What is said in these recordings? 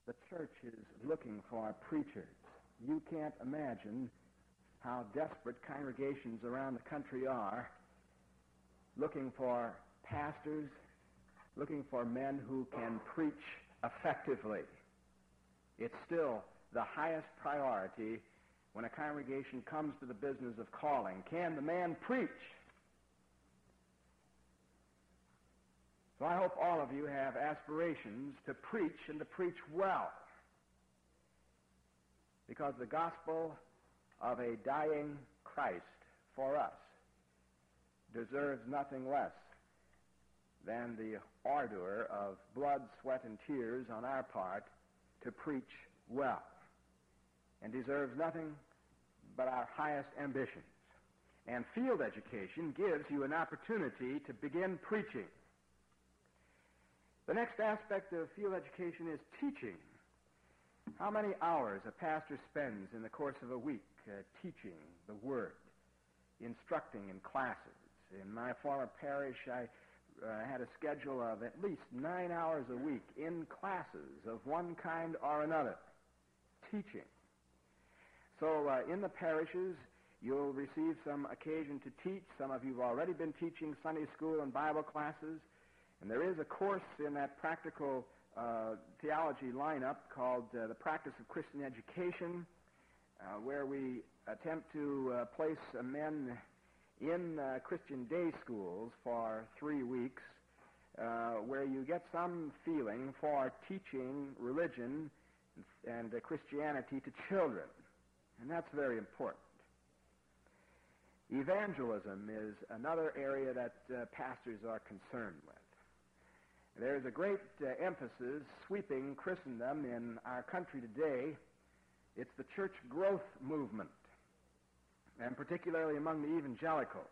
The church is looking for preachers. You can't imagine how desperate congregations around the country are looking for pastors, looking for men who can preach effectively. It's still the highest priority when a congregation comes to the business of calling. Can the man preach? So I hope all of you have aspirations to preach and to preach well, because the gospel of a dying Christ for us deserves nothing less than the ardor of blood, sweat, and tears on our part to preach well, and deserves nothing but our highest ambitions. And field education gives you an opportunity to begin preaching. The next aspect of field education is teaching. How many hours a pastor spends in the course of a week teaching the Word, instructing in classes. In my former parish, I had a schedule of at least 9 hours a week in classes of one kind or another, teaching. So in the parishes, you'll receive some occasion to teach. Some of you have already been teaching Sunday school and Bible classes. And there is a course in that practical theology lineup called the Practice of Christian Education, where we attempt to place men in Christian day schools for 3 weeks, where you get some feeling for teaching religion and Christianity to children. And that's very important. Evangelism is another area that pastors are concerned with. There's a great emphasis sweeping Christendom in our country today. It's the church growth movement, and particularly among the evangelicals.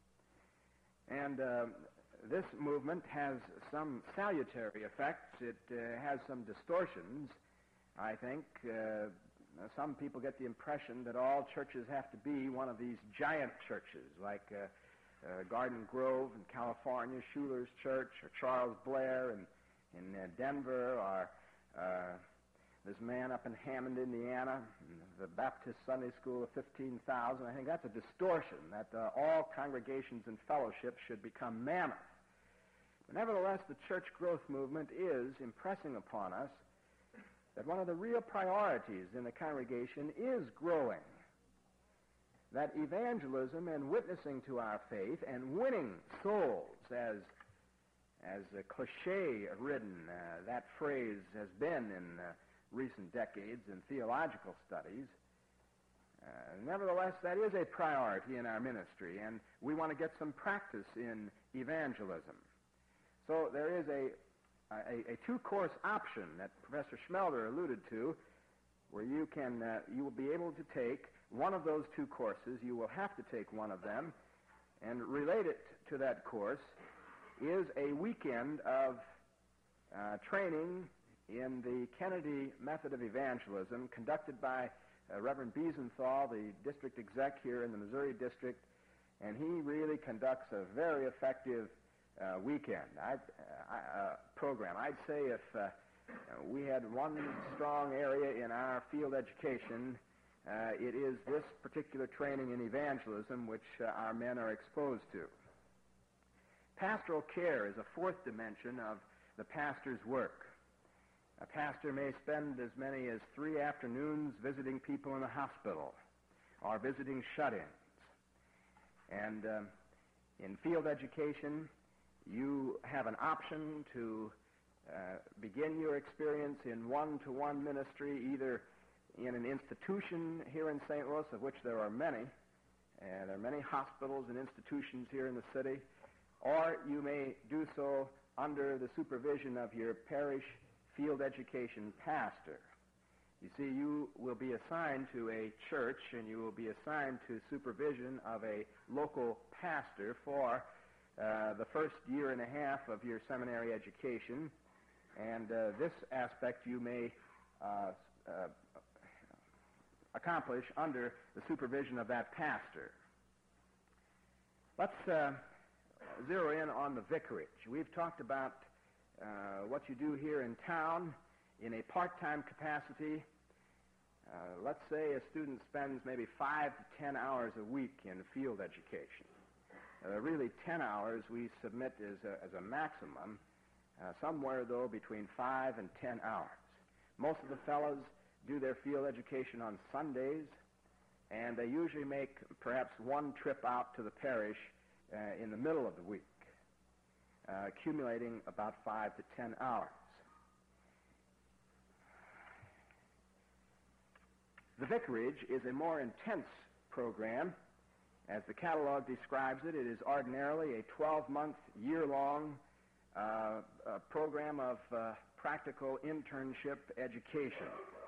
And this movement has some salutary effects. It has some distortions, I think. Some people get the impression that all churches have to be one of these giant churches, like Garden Grove in California, Schuler's Church, or Charles Blair in Denver, or this man up in Hammond, Indiana, the Baptist Sunday School of 15,000. I think that's a distortion, that all congregations and fellowships should become mammoth. But nevertheless, the church growth movement is impressing upon us that one of the real priorities in the congregation is growing. That evangelism and witnessing to our faith and winning souls, as a cliche-ridden that phrase has been in recent decades in theological studies, nevertheless, that is a priority in our ministry, and we want to get some practice in evangelism. So there is a two-course option that Professor Schmelder alluded to, where you will be able to take one of those two courses. You will have to take one of them, and related to that course is a weekend of training in the Kennedy Method of Evangelism conducted by Reverend Biesenthal, the district exec here in the Missouri District, and he really conducts a very effective weekend program. I'd say if we had one strong area in our field education, it is this particular training in evangelism which our men are exposed to. Pastoral care is a fourth dimension of the pastor's work. A pastor may spend as many as 3 afternoons visiting people in the hospital or visiting shut-ins. And in field education, you have an option to begin your experience in one-to-one ministry, either in an institution here in St. Louis, of which there are many, and there are many hospitals and institutions here in the city, or you may do so under the supervision of your parish field education pastor. You see, you will be assigned to a church, and you will be assigned to supervision of a local pastor for the first year and a half of your seminary education, and this aspect you may accomplish under the supervision of that pastor. Let's zero in on the vicarage. We've talked about what you do here in town, In a part-time capacity, let's say a student spends maybe 5 to 10 hours a week in field education. Really 10 hours we submit as a maximum, somewhere, though, between 5 and 10 hours. Most of the fellows do their field education on Sundays, and they usually make perhaps one trip out to the parish in the middle of the week, accumulating about 5 to 10 hours. The vicarage is a more intense program. As the catalog describes it, it is ordinarily a 12-month, year-long program of practical internship education.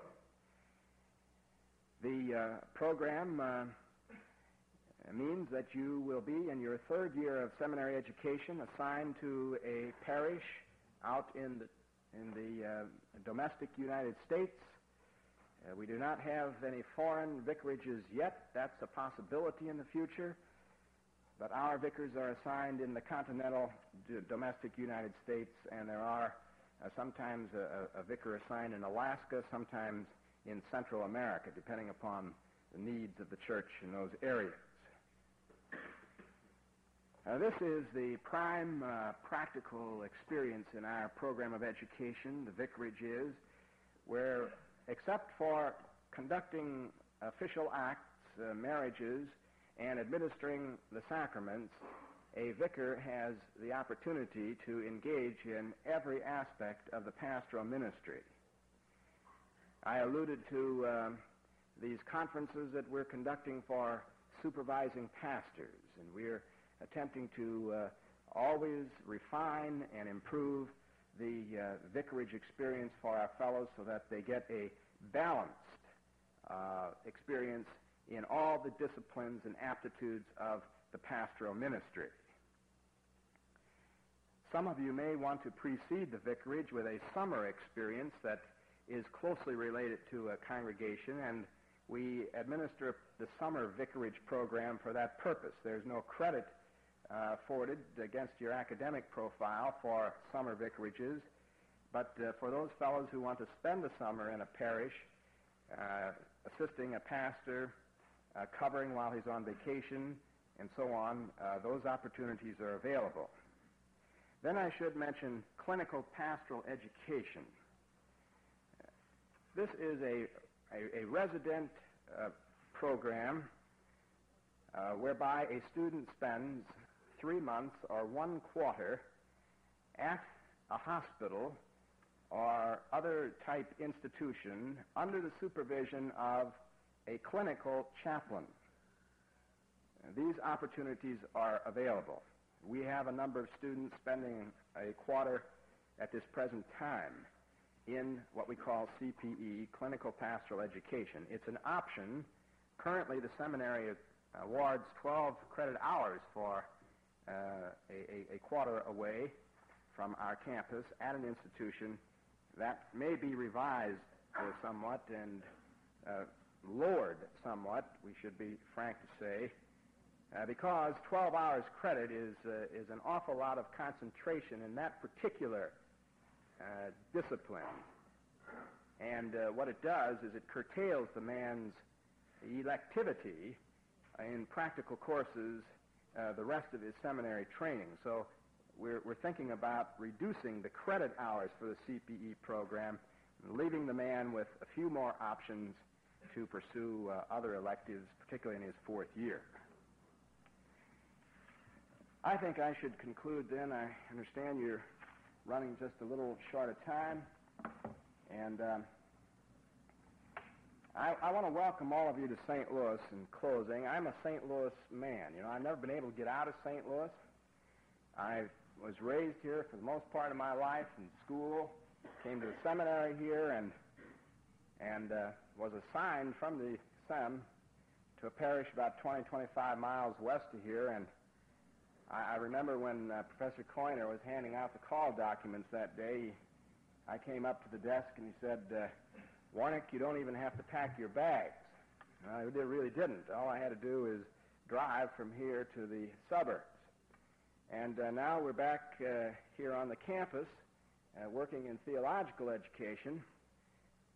The program means that you will be, in your third year of seminary education, assigned to a parish out in the domestic United States. We do not have any foreign vicarages yet. That's a possibility in the future. But our vicars are assigned in the continental domestic United States, and there are sometimes a vicar assigned in Alaska, sometimes in Central America, depending upon the needs of the church in those areas. This is the prime practical experience in our program of education, the vicarage is, where except for conducting official acts, marriages, and administering the sacraments, a vicar has the opportunity to engage in every aspect of the pastoral ministry. I alluded to these conferences that we're conducting for supervising pastors, and we're attempting to always refine and improve the vicarage experience for our fellows so that they get a balanced experience in all the disciplines and aptitudes of the pastoral ministry. Some of you may want to precede the vicarage with a summer experience that is closely related to a congregation, and we administer the summer vicarage program for that purpose. There's no credit afforded against your academic profile for summer vicarages, but for those fellows who want to spend the summer in a parish, assisting a pastor, covering while he's on vacation, and so on, those opportunities are available. Then I should mention clinical pastoral education. This is a resident program whereby a student spends 3 months or 1 quarter at a hospital or other type institution under the supervision of a clinical chaplain. These opportunities are available. We have a number of students spending a quarter at this present time in what we call CPE, Clinical Pastoral Education. It's an option. Currently, the seminary awards 12 credit hours for a quarter away from our campus at an institution. That may be revised somewhat and lowered somewhat, we should be frank to say, because 12 hours credit is an awful lot of concentration in that particular discipline. And what it does is it curtails the man's electivity in practical courses the rest of his seminary training. So we're thinking about reducing the credit hours for the CPE program and leaving the man with a few more options to pursue other electives, particularly in his 4th year. I think I should conclude then. I understand you're running just a little short of time, and I want to welcome all of you to St. Louis in closing. I'm a St. Louis man. You know, I've never been able to get out of St. Louis. I was raised here for the most part of my life in school, came to the seminary here, and was assigned from the SEM to a parish about 20-25 miles west of here. And I remember when Professor Coiner was handing out the call documents that day, I came up to the desk and he said, Warnick, you don't even have to pack your bags. I really didn't. All I had to do is drive from here to the suburbs. And now we're back here on the campus working in theological education.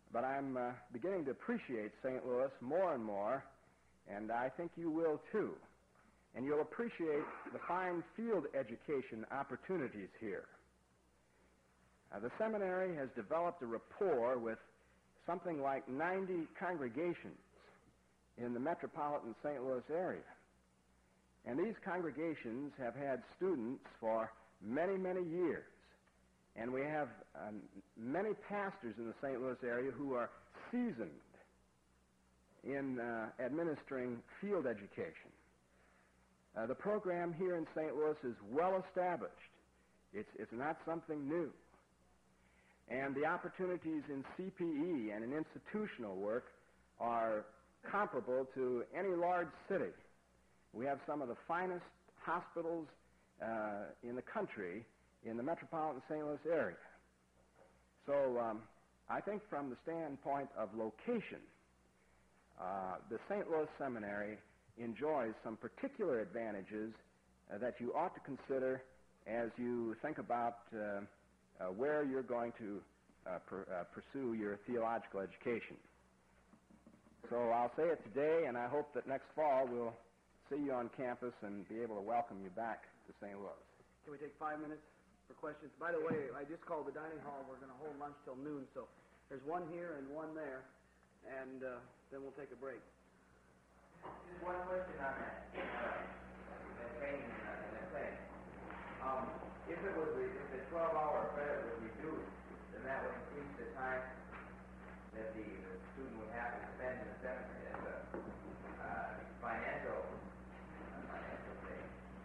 but I'm beginning to appreciate St. Louis more and more, and I think you will too. And you'll appreciate the fine field education opportunities here. The seminary has developed a rapport with something like 90 congregations in the metropolitan St. Louis area. And these congregations have had students for many, many years. And we have many pastors in the St. Louis area who are seasoned in administering field education. The program here in St. Louis is well established. It's not something new. And the opportunities in CPE and in institutional work are comparable to any large city. We have some of the finest hospitals in the country in the metropolitan St. Louis area. So I think from the standpoint of location, the St. Louis Seminary enjoys some particular advantages that you ought to consider as you think about where you're going to pursue your theological education. So I'll say it today, and I hope that next fall we'll see you on campus and be able to welcome you back to St. Louis. Can we take 5 minutes for questions? By the way, I just called the dining hall. We're going to hold lunch till noon, so there's one here and one there, and then we'll take a break. Just one question on that. The training and the thing. If the 12-hour credit was reduced, then that would increase the time that the student would have to spend in the seminary as a financial thing.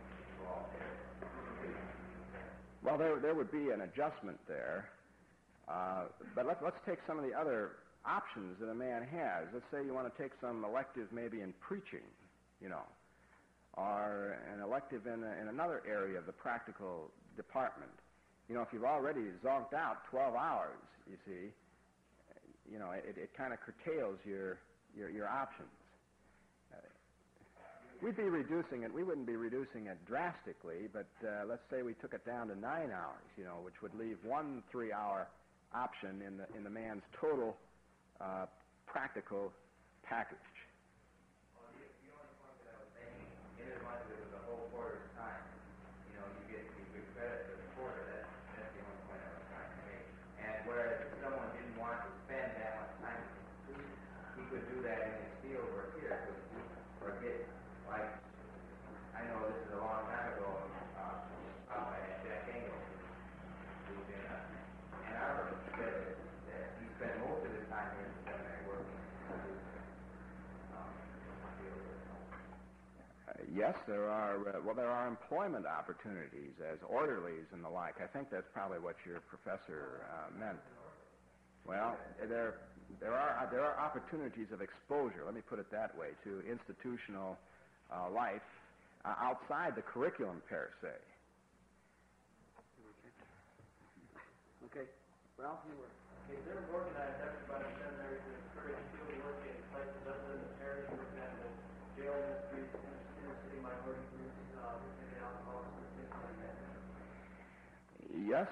Well, there would be an adjustment there, but let's take some of the other options that a man has. Let's say you want to take some elective maybe in preaching, or an elective in another area of the practical department. If you've already zonked out 12 hours, you see, it kind of curtails your options. We'd be reducing it. We wouldn't be reducing it drastically, but let's say we took it down to 9 hours, which would leave 1 3-hour option in the man's total practical package. Well, the only point that I was making, in as much as it was a whole quarter's time, you get good credit for the quarter. That's the only point I was trying to make. And whereas if someone didn't want to spend that much time, he could do that in his field work here, or get, like, I know this is a long time ago, Jack Engel, who's in Ann Arbor, said that he spent most of his time here in the seminary working. Yes, there are employment opportunities as orderlies and the like. I think that's probably what your professor meant. Well, there are opportunities of exposure, let me put it that way, to institutional life outside the curriculum per se. Okay. Ralph, you were. Is there an organized effort by the seminary to encourage field work in places other than the parish, for example, jail ministries, inner city minority groups, and alcoholics, things like that? Yes,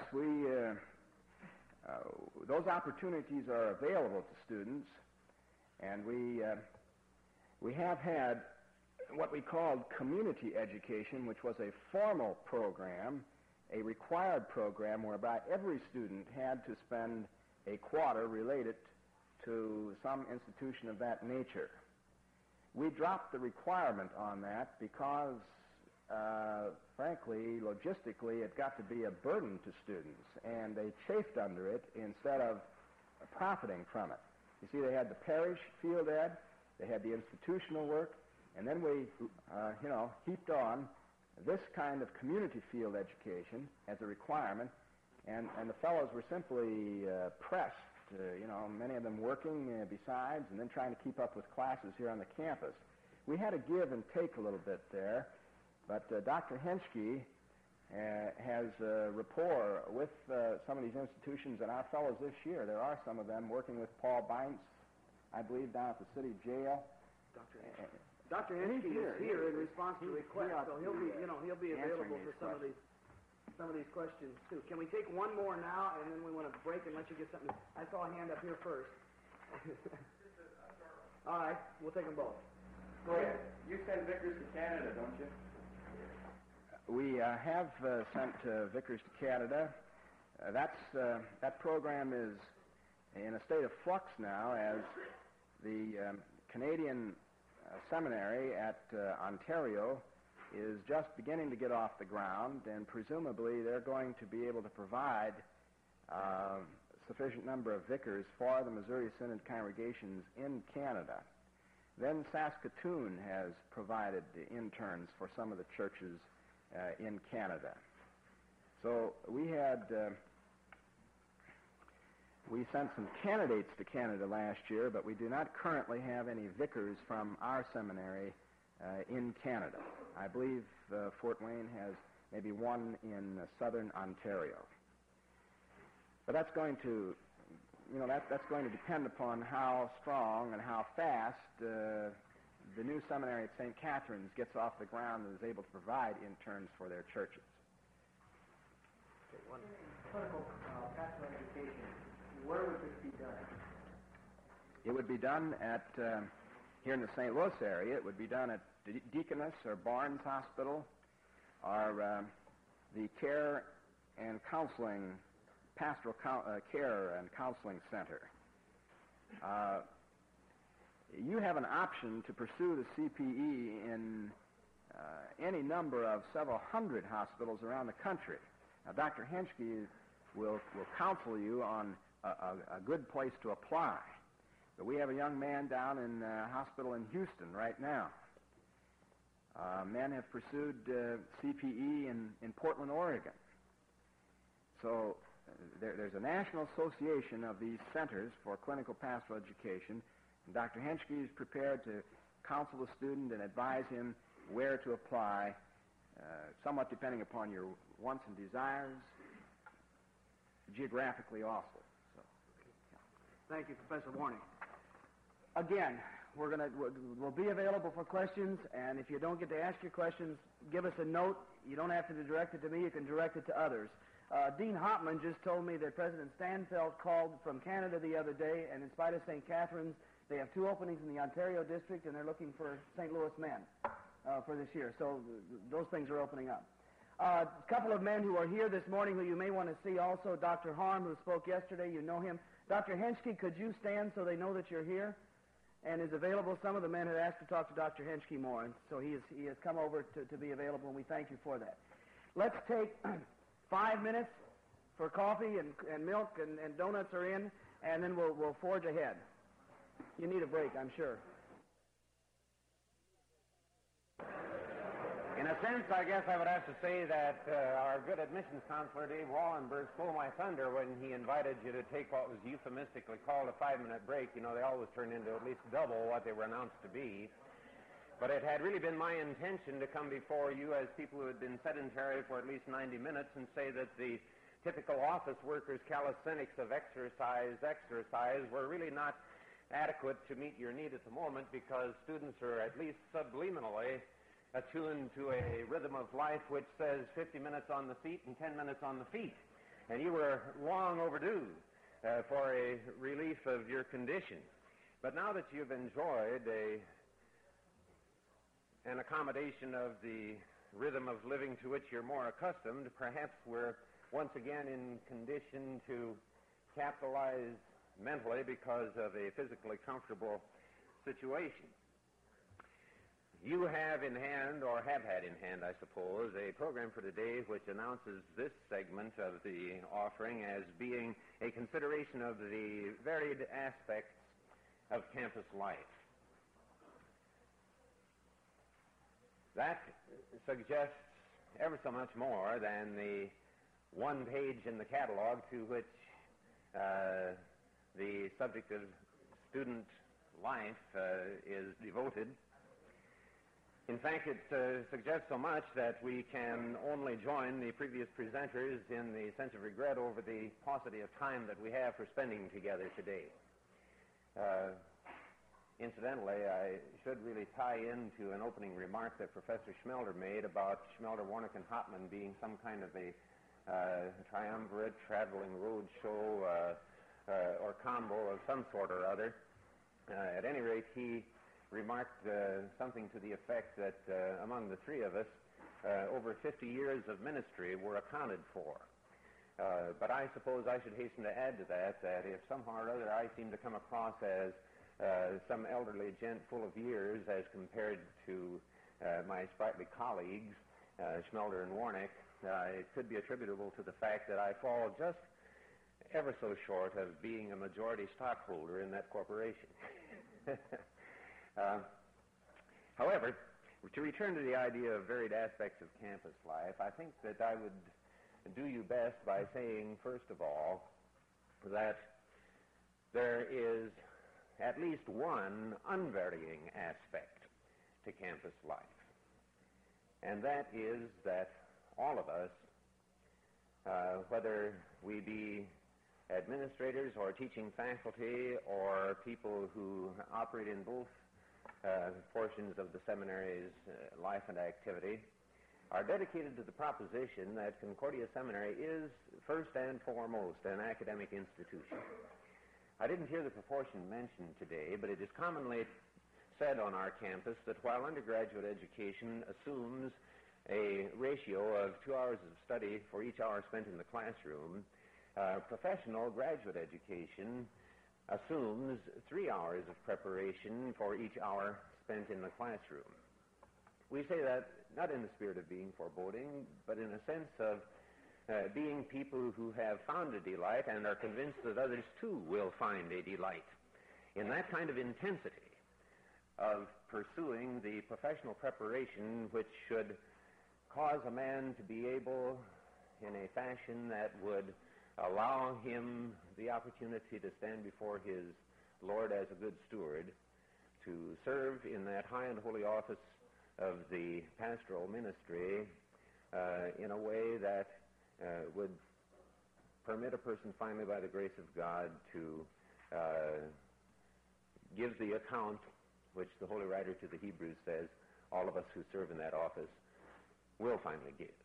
those opportunities are available to students, and we have had what we called community education, which was a formal program, a required program whereby every student had to spend a quarter related to some institution of that nature. We dropped the requirement on that because, frankly, logistically, it got to be a burden to students, and they chafed under it instead of profiting from it. You see, they had the parish field ed, they had the institutional work, and then we, heaped on this kind of community field education as a requirement, and the fellows were simply pressed, many of them working besides, and then trying to keep up with classes here on the campus. We had to give and take a little bit there, but Dr. Henschke has rapport with some of these institutions, and our fellows this year, there are some of them working with Paul Beints, I believe, down at the city jail. Dr. Henschke is here in response to requests, so he'll be available for some of these questions too. Can we take one more now, and then we want to break and let you get something? I saw a hand up here first. All right, we'll take them both. Go ahead. You send vicars to Canada, don't you? We have sent vicars to Canada. That program is in a state of flux now, as the Canadian seminary at Ontario is just beginning to get off the ground, and presumably they're going to be able to provide sufficient number of vicars for the Missouri Synod congregations in Canada. Then Saskatoon has provided the interns for some of the churches in Canada. So we sent some candidates to Canada last year, but we do not currently have any vicars from our seminary in Canada. I believe Fort Wayne has maybe one in southern Ontario. But that's going to, that's going to depend upon how strong and how fast the new seminary at St. Catherine's gets off the ground and is able to provide interns for their churches. Okay, one clinical pastoral education. Where would this be done? It would be done at here in the St. Louis area. It would be done at Deaconess or Barnes Hospital, or the Care and Counseling Pastoral Care and Counseling Center. You have an option to pursue the CPE in any number of several hundred hospitals around the country. Now, Dr. Henschke will counsel you on a good place to apply. But we have a young man down in a hospital in Houston right now. Men have pursued CPE in Portland, Oregon. So there's a national association of these centers for clinical pastoral education, and Dr. Henschke is prepared to counsel the student and advise him where to apply, somewhat depending upon your wants and desires, geographically also. So, Thank you, Professor Warning. Again, we'll be available for questions, and if you don't get to ask your questions, give us a note. You don't have to direct it to me. You can direct it to others. Dean Hopman just told me that President Stanfeld called from Canada the other day, and in spite of St. Catherine's, they have 2 openings in the Ontario district, and they're looking for St. Louis men for this year. So those things are opening up. A couple of men who are here this morning who you may want to see also, Dr. Harm, who spoke yesterday. You know him. Dr. Henschke, could you stand so they know that you're here and is available? Some of the men had asked to talk to Dr. Henschke more, and so he has come over to be available, and we thank you for that. Let's take 5 minutes for coffee and milk and donuts are in, and then we'll forge ahead. You need a break, I'm sure. In a sense, I guess I would have to say that our good admissions counselor, Dave Wallenberg, stole my thunder when he invited you to take what was euphemistically called a 5-minute break. You know, they always turn into at least double what they were announced to be. But it had really been my intention to come before you as people who had been sedentary for at least 90 minutes and say that the typical office workers' calisthenics of exercise were really not adequate to meet your need at the moment, because students are at least subliminally attuned to a rhythm of life which says 50 minutes on the feet and 10 minutes on the feet. And you were long overdue for a relief of your condition. But now that you've enjoyed an accommodation of the rhythm of living to which you're more accustomed, perhaps we're once again in condition to capitalize mentally because of a physically comfortable situation. You have in hand, or have had in hand, I suppose, a program for today which announces this segment of the offering as being a consideration of the varied aspects of campus life. That suggests ever so much more than the one page in the catalog to which the subject of student life is devoted. In fact, it suggests so much that we can only join the previous presenters in the sense of regret over the paucity of time that we have for spending together today. Incidentally, I should really tie into an opening remark that Professor Schmelder made about Schmelder, Warnick, and Hopman being some kind of a triumvirate traveling road show or combo of some sort or other. At any rate, he remarked something to the effect that among the three of us, over 50 years of ministry were accounted for. But I suppose I should hasten to add to that if somehow or other I seem to come across as some elderly gent full of years as compared to my sprightly colleagues, Schmelder and Warnick, it could be attributable to the fact that I fall just ever so short of being a majority stockholder in that corporation. However, to return to the idea of varied aspects of campus life, I think that I would do you best by saying, first of all, that there is at least one unvarying aspect to campus life, and that is that all of us, whether we be administrators or teaching faculty or people who operate in both portions of the seminary's life and activity, are dedicated to the proposition that Concordia Seminary is first and foremost an academic institution. I didn't hear the proportion mentioned today, but it is commonly said on our campus that while undergraduate education assumes a ratio of 2 hours of study for each hour spent in the classroom, professional graduate education assumes 3 hours of preparation for each hour spent in the classroom. We say that not in the spirit of being foreboding, but in a sense of being people who have found a delight and are convinced that others too will find a delight in that kind of intensity of pursuing the professional preparation which should cause a man to be able, in a fashion that would allow him the opportunity to stand before his Lord as a good steward, to serve in that high and holy office of the pastoral ministry in a way that would permit a person finally, by the grace of God, to give the account which the Holy Writer to the Hebrews says all of us who serve in that office will finally give.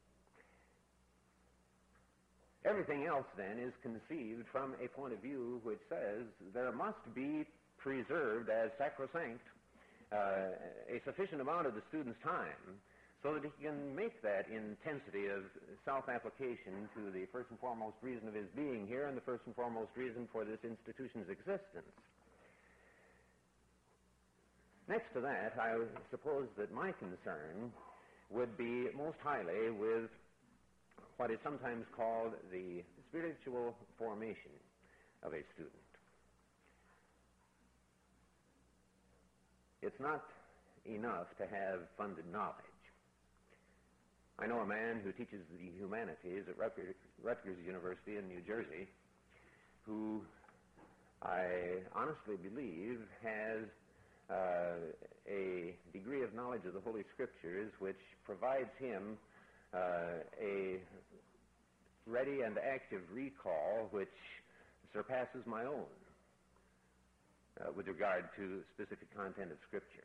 Everything else, then, is conceived from a point of view which says there must be preserved as sacrosanct a sufficient amount of the student's time so that he can make that intensity of self-application to the first and foremost reason of his being here and the first and foremost reason for this institution's existence. Next to that, I suppose that my concern would be most highly with what is sometimes called the spiritual formation of a student. It's not enough to have funded knowledge. I know a man who teaches the humanities at Rutgers University in New Jersey who I honestly believe has a degree of knowledge of the Holy Scriptures which provides him a ready and active recall which surpasses my own with regard to specific content of Scripture.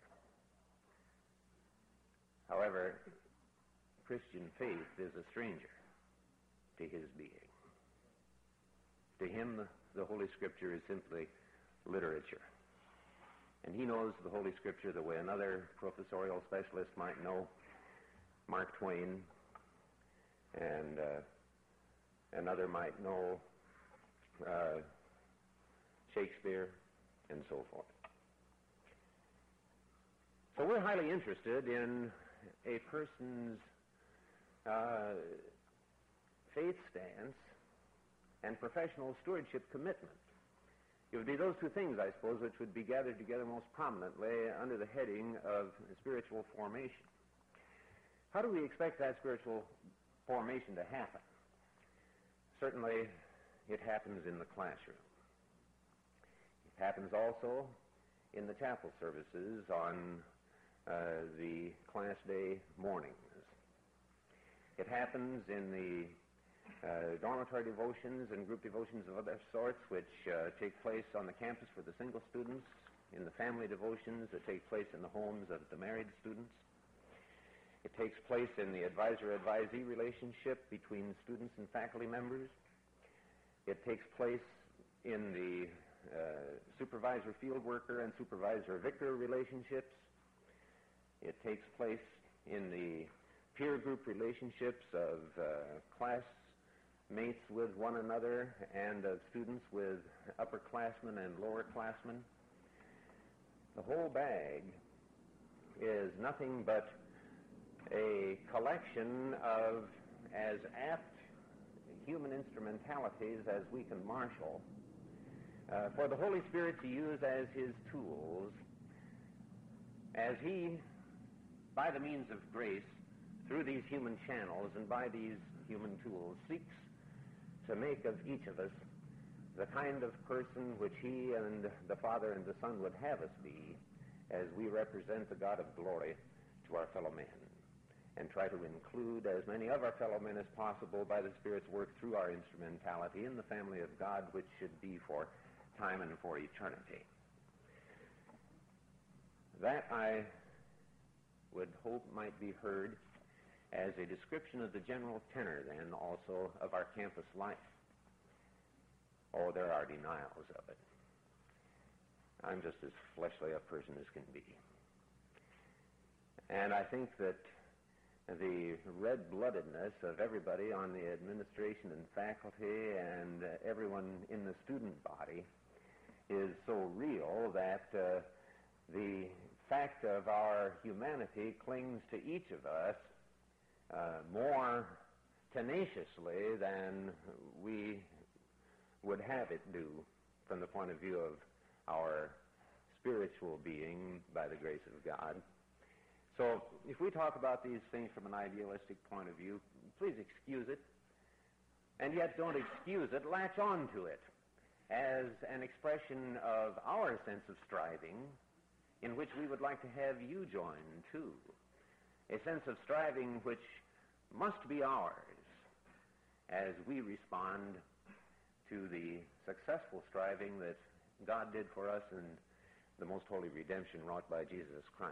However, Christian faith is a stranger to his being. To him, the Holy Scripture is simply literature. And he knows the Holy Scripture the way another professorial specialist might know Mark Twain, and another might know Shakespeare, and so forth. So we're highly interested in a person's faith stance and professional stewardship commitment. It would be those two things, I suppose, which would be gathered together most prominently under the heading of spiritual formation. How do we expect that spiritual formation to happen? Certainly, it happens in the classroom. It happens also in the chapel services on the class day mornings. It happens in the dormitory devotions and group devotions of other sorts which take place on the campus for the single students, in the family devotions that take place in the homes of the married students. It takes place in the advisor-advisee relationship between students and faculty members. It takes place in the supervisor field worker and supervisor vicar relationships. It takes place in the peer group relationships of classmates with one another and of students with upperclassmen and lowerclassmen. The whole bag is nothing but a collection of as apt human instrumentalities as we can marshal for the Holy Spirit to use as his tools as he, by the means of grace, through these human channels and by these human tools, seeks to make of each of us the kind of person which he and the Father and the Son would have us be as we represent the God of glory to our fellow men, and try to include as many of our fellow men as possible by the Spirit's work through our instrumentality in the family of God, which should be for time and for eternity. That, I would hope, might be heard as a description of the general tenor, then, also of our campus life. Oh, there are denials of it. I'm just as fleshly a person as can be. And I think that the red-bloodedness of everybody on the administration and faculty and everyone in the student body is so real that the fact of our humanity clings to each of us more tenaciously than we would have it do from the point of view of our spiritual being by the grace of God. So if we talk about these things from an idealistic point of view, please excuse it, and yet don't excuse it, latch on to it as an expression of our sense of striving in which we would like to have you join too. A sense of striving which must be ours as we respond to the successful striving that God did for us in the most holy redemption wrought by Jesus Christ.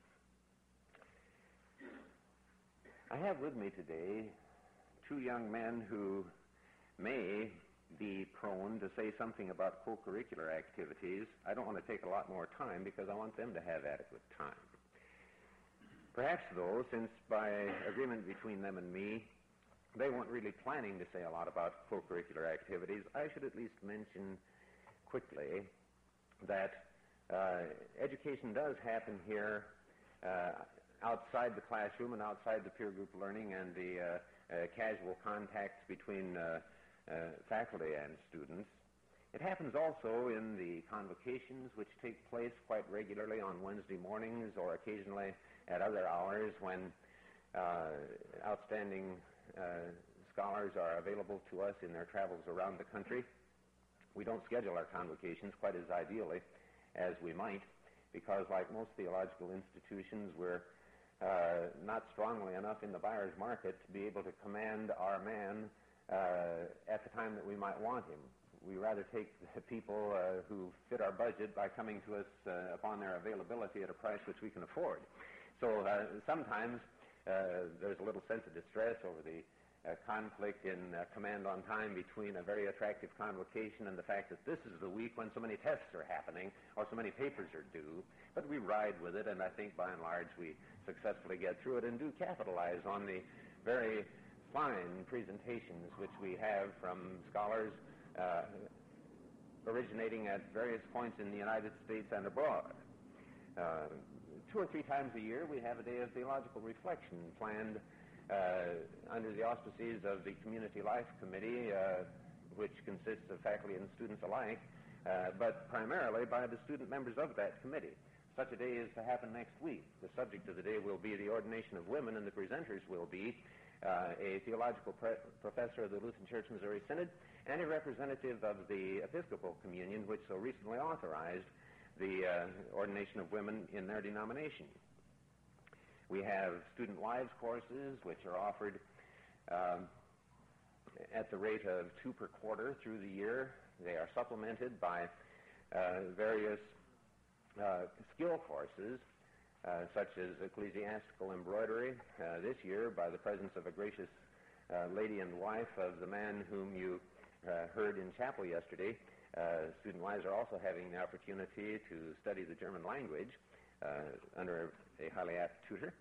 I have with me today two young men who may be prone to say something about co-curricular activities. I don't want to take a lot more time because I want them to have adequate time. Perhaps, though, since by agreement between them and me, they weren't really planning to say a lot about co-curricular activities, I should at least mention quickly that education does happen here outside the classroom and outside the peer group learning and the casual contacts between faculty and students. It happens also in the convocations, which take place quite regularly on Wednesday mornings or occasionally at other hours when outstanding scholars are available to us in their travels around the country. We don't schedule our convocations quite as ideally as we might because, like most theological institutions, we're not strongly enough in the buyer's market to be able to command our man at the time that we might want him. We rather take the people who fit our budget by coming to us upon their availability at a price which we can afford. So sometimes there's a little sense of distress over the conflict in command on time between a very attractive convocation and the fact that this is the week when so many tests are happening or so many papers are due. But we ride with it, and I think by and large we successfully get through it and do capitalize on the very fine presentations which we have from scholars originating at various points in the United States and abroad. 2 or 3 times a year we have a day of theological reflection planned under the auspices of the Community Life Committee, which consists of faculty and students alike, but primarily by the student members of that committee. Such a day is to happen next week. The subject of the day will be the ordination of women, and the presenters will be a theological professor of the Lutheran Church Missouri Synod and a representative of the Episcopal Communion, which so recently authorized the ordination of women in their denomination. We have student wives courses, which are offered at the rate of 2 per quarter through the year. They are supplemented by various skill courses, such as ecclesiastical embroidery, this year by the presence of a gracious lady and wife of the man whom you heard in chapel yesterday, Student-wise are also having the opportunity to study the German language under a highly apt tutor.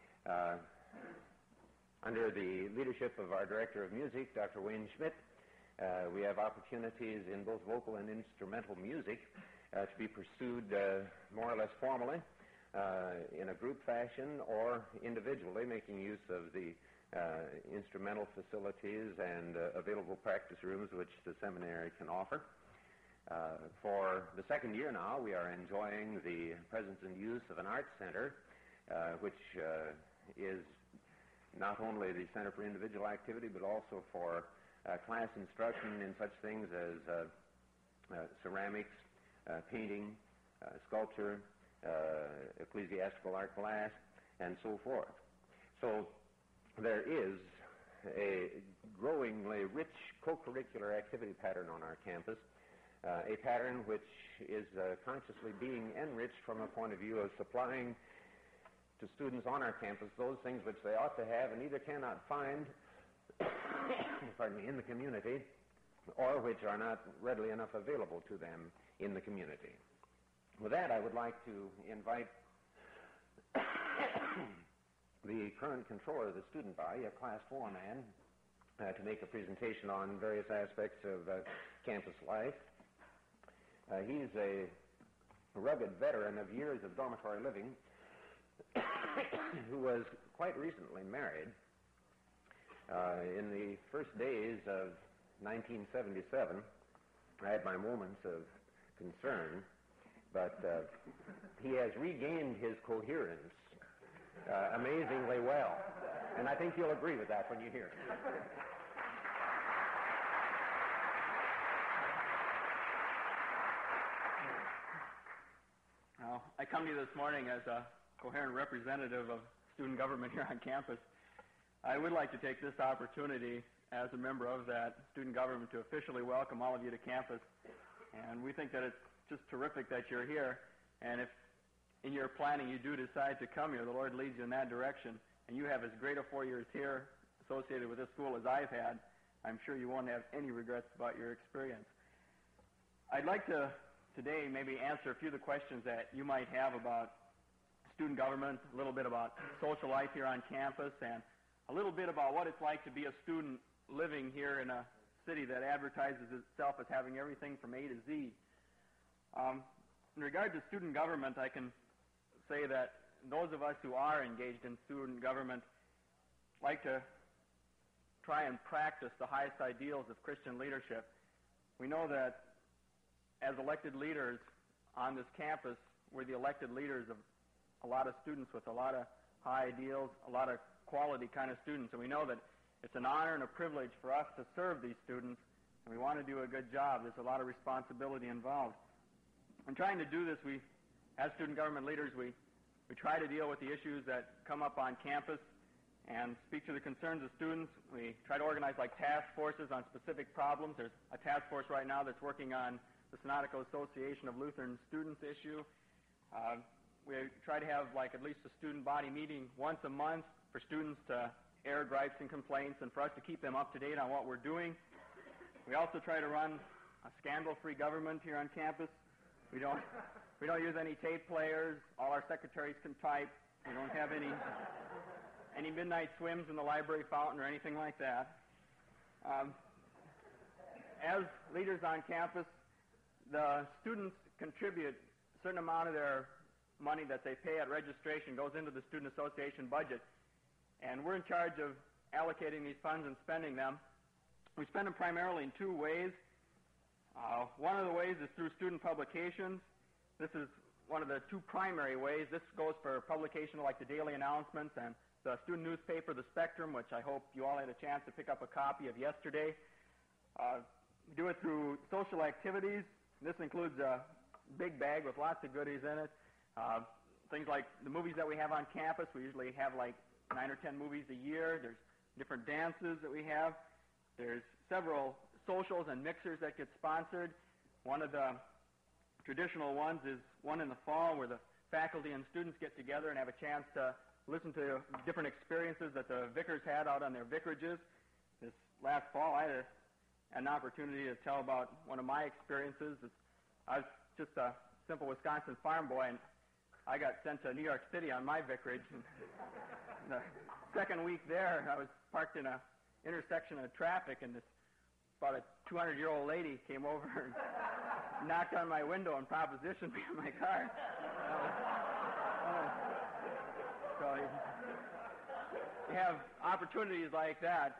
Under the leadership of our Director of Music, Dr. Wayne Schmidt, we have opportunities in both vocal and instrumental music to be pursued more or less formally in a group fashion or individually, making use of the instrumental facilities and available practice rooms which the seminary can offer. For the second year now, we are enjoying the presence and use of an arts center, which is not only the center for individual activity, but also for class instruction in such things as ceramics, painting, sculpture, ecclesiastical art glass, and so forth. So there is a growingly rich co-curricular activity pattern on our campus, a pattern which is consciously being enriched from a point of view of supplying to students on our campus those things which they ought to have and either cannot find in the community, or which are not readily enough available to them in the community. With that, I would like to invite the current controller of the student body, a Class 4 man, to make a presentation on various aspects of campus life. He's a rugged veteran of years of dormitory living who was quite recently married. In the first days of 1977, I had my moments of concern, but he has regained his coherence amazingly well, and I think you'll agree with that when you hear it. Well, I come to you this morning as a coherent representative of student government here on campus. I would like to take this opportunity as a member of that student government to officially welcome all of you to campus. And we think that it's just terrific that you're here. And if in your planning you do decide to come here, the Lord leads you in that direction, and you have as great a 4 years here associated with this school as I've had, I'm sure you won't have any regrets about your experience. I'd like to today maybe answer a few of the questions that you might have about student government, a little bit about social life here on campus, and a little bit about what it's like to be a student living here in a city that advertises itself as having everything from A to Z. In regard to student government, I can say that those of us who are engaged in student government like to try and practice the highest ideals of Christian leadership. We know that as elected leaders on this campus, we're the elected leaders of a lot of students with a lot of high ideals, a lot of quality kind of students. And we know that it's an honor and a privilege for us to serve these students, and we want to do a good job. There's a lot of responsibility involved. In trying to do this, as student government leaders, we try to deal with the issues that come up on campus and speak to the concerns of students. We try to organize like task forces on specific problems. There's a task force right now that's working on the Synodical Association of Lutheran Students issue. We try to have like at least a student body meeting once a month for students to air gripes and complaints and for us to keep them up to date on what we're doing. We also try to run a scandal-free government here on campus. We don't use any tape players. All our secretaries can type. We don't have any midnight swims in the library fountain or anything like that. As leaders on campus, the students contribute a certain amount of their money that they pay at registration goes into the Student Association budget, and we're in charge of allocating these funds and spending them. We spend them primarily in two ways. One of the ways is through student publications. This is one of the two primary ways. This goes for publication like the daily announcements and the student newspaper, The Spectrum, which I hope you all had a chance to pick up a copy of yesterday. We do it through social activities. This includes a big bag with lots of goodies in it. Things like the movies that we have on campus. We usually have like 9 or 10 movies a year. There's different dances that we have. There's several socials and mixers that get sponsored. One of the traditional ones is one in the fall where the faculty and students get together and have a chance to listen to different experiences that the vicars had out on their vicarages. This last fall, I had a an opportunity to tell about one of my experiences. I was just a simple Wisconsin farm boy, and I got sent to New York City on my vicarage. And the second week there, I was parked in a intersection of traffic, and about a 200-year-old lady came over and knocked on my window and propositioned me in my car. So you have opportunities like that.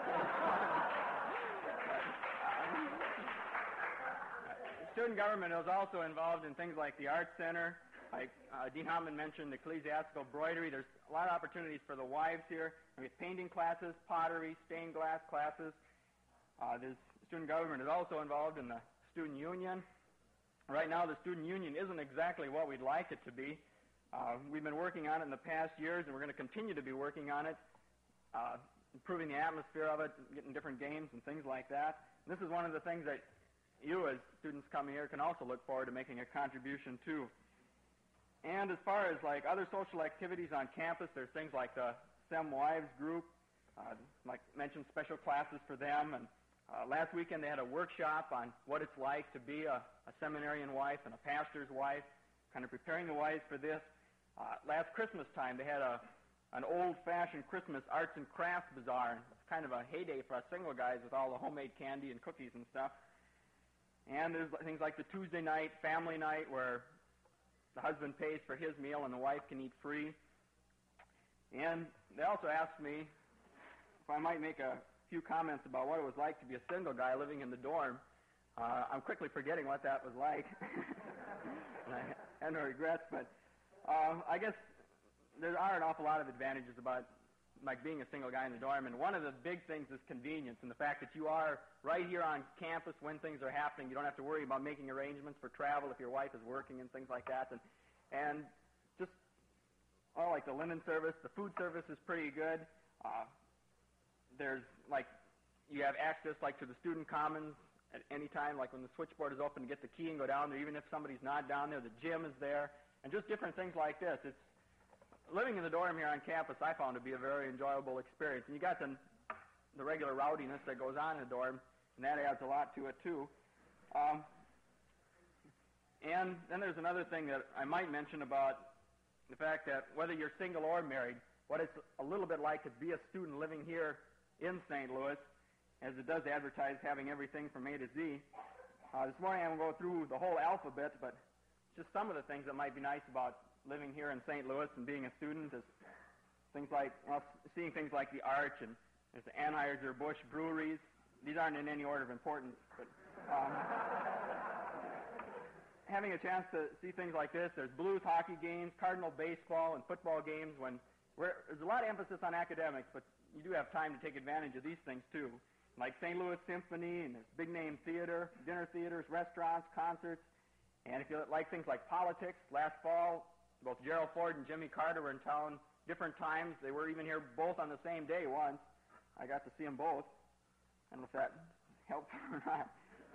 Student government is also involved in things like the Arts Center. Like Dean Hoffman mentioned, ecclesiastical embroidery. There's a lot of opportunities for the wives here. We have painting classes, pottery, stained glass classes. Student government is also involved in the student union. Right now, the student union isn't exactly what we'd like it to be. We've been working on it in the past years, and we're going to continue to be working on it, improving the atmosphere of it, getting different games and things like that. And this is one of the things that you, as students coming here, can also look forward to making a contribution to. And as far as like other social activities on campus, there's things like the SEM Wives group, like mentioned special classes for them. And last weekend they had a workshop on what it's like to be a seminarian wife and a pastor's wife, kind of preparing the wives for this. Last Christmas time they had an old-fashioned Christmas arts and crafts bazaar. And it's kind of a heyday for us single guys with all the homemade candy and cookies and stuff. And there's things like the Tuesday night family night where the husband pays for his meal and the wife can eat free. And they also asked me if I might make a few comments about what it was like to be a single guy living in the dorm. I'm quickly forgetting what that was like. And I have no regrets, but I guess there are an awful lot of advantages about like being a single guy in the dorm, and one of the big things is convenience and the fact that you are right here on campus when things are happening. You don't have to worry about making arrangements for travel if your wife is working and things like that. And just, like the linen service, the food service is pretty good. There's like, you have access like to the student commons at any time, like when the switchboard is open to get the key and go down there, even if somebody's not down there. The gym is there, and just different things like this. It's living in the dorm here on campus, I found to be a very enjoyable experience. And you got the regular rowdiness that goes on in the dorm, and that adds a lot to it, too. And then there's another thing that I might mention about the fact that whether you're single or married, what it's a little bit like to be a student living here in St. Louis, as it does advertise having everything from A to Z. This morning I'm going to go through the whole alphabet, but just some of the things that might be nice about living here in St. Louis and being a student is things like, seeing things like the Arch, and there's the Anheuser-Busch breweries. These aren't in any order of importance, but having a chance to see things like this. There's Blues hockey games, Cardinal baseball, and football games. There's a lot of emphasis on academics, but you do have time to take advantage of these things too, like St. Louis Symphony, and there's big name theater, dinner theaters, restaurants, concerts. And if you like things like politics, last fall, both Gerald Ford and Jimmy Carter were in town different times. They were even here both on the same day once. I got to see them both. I don't know if that helped or not.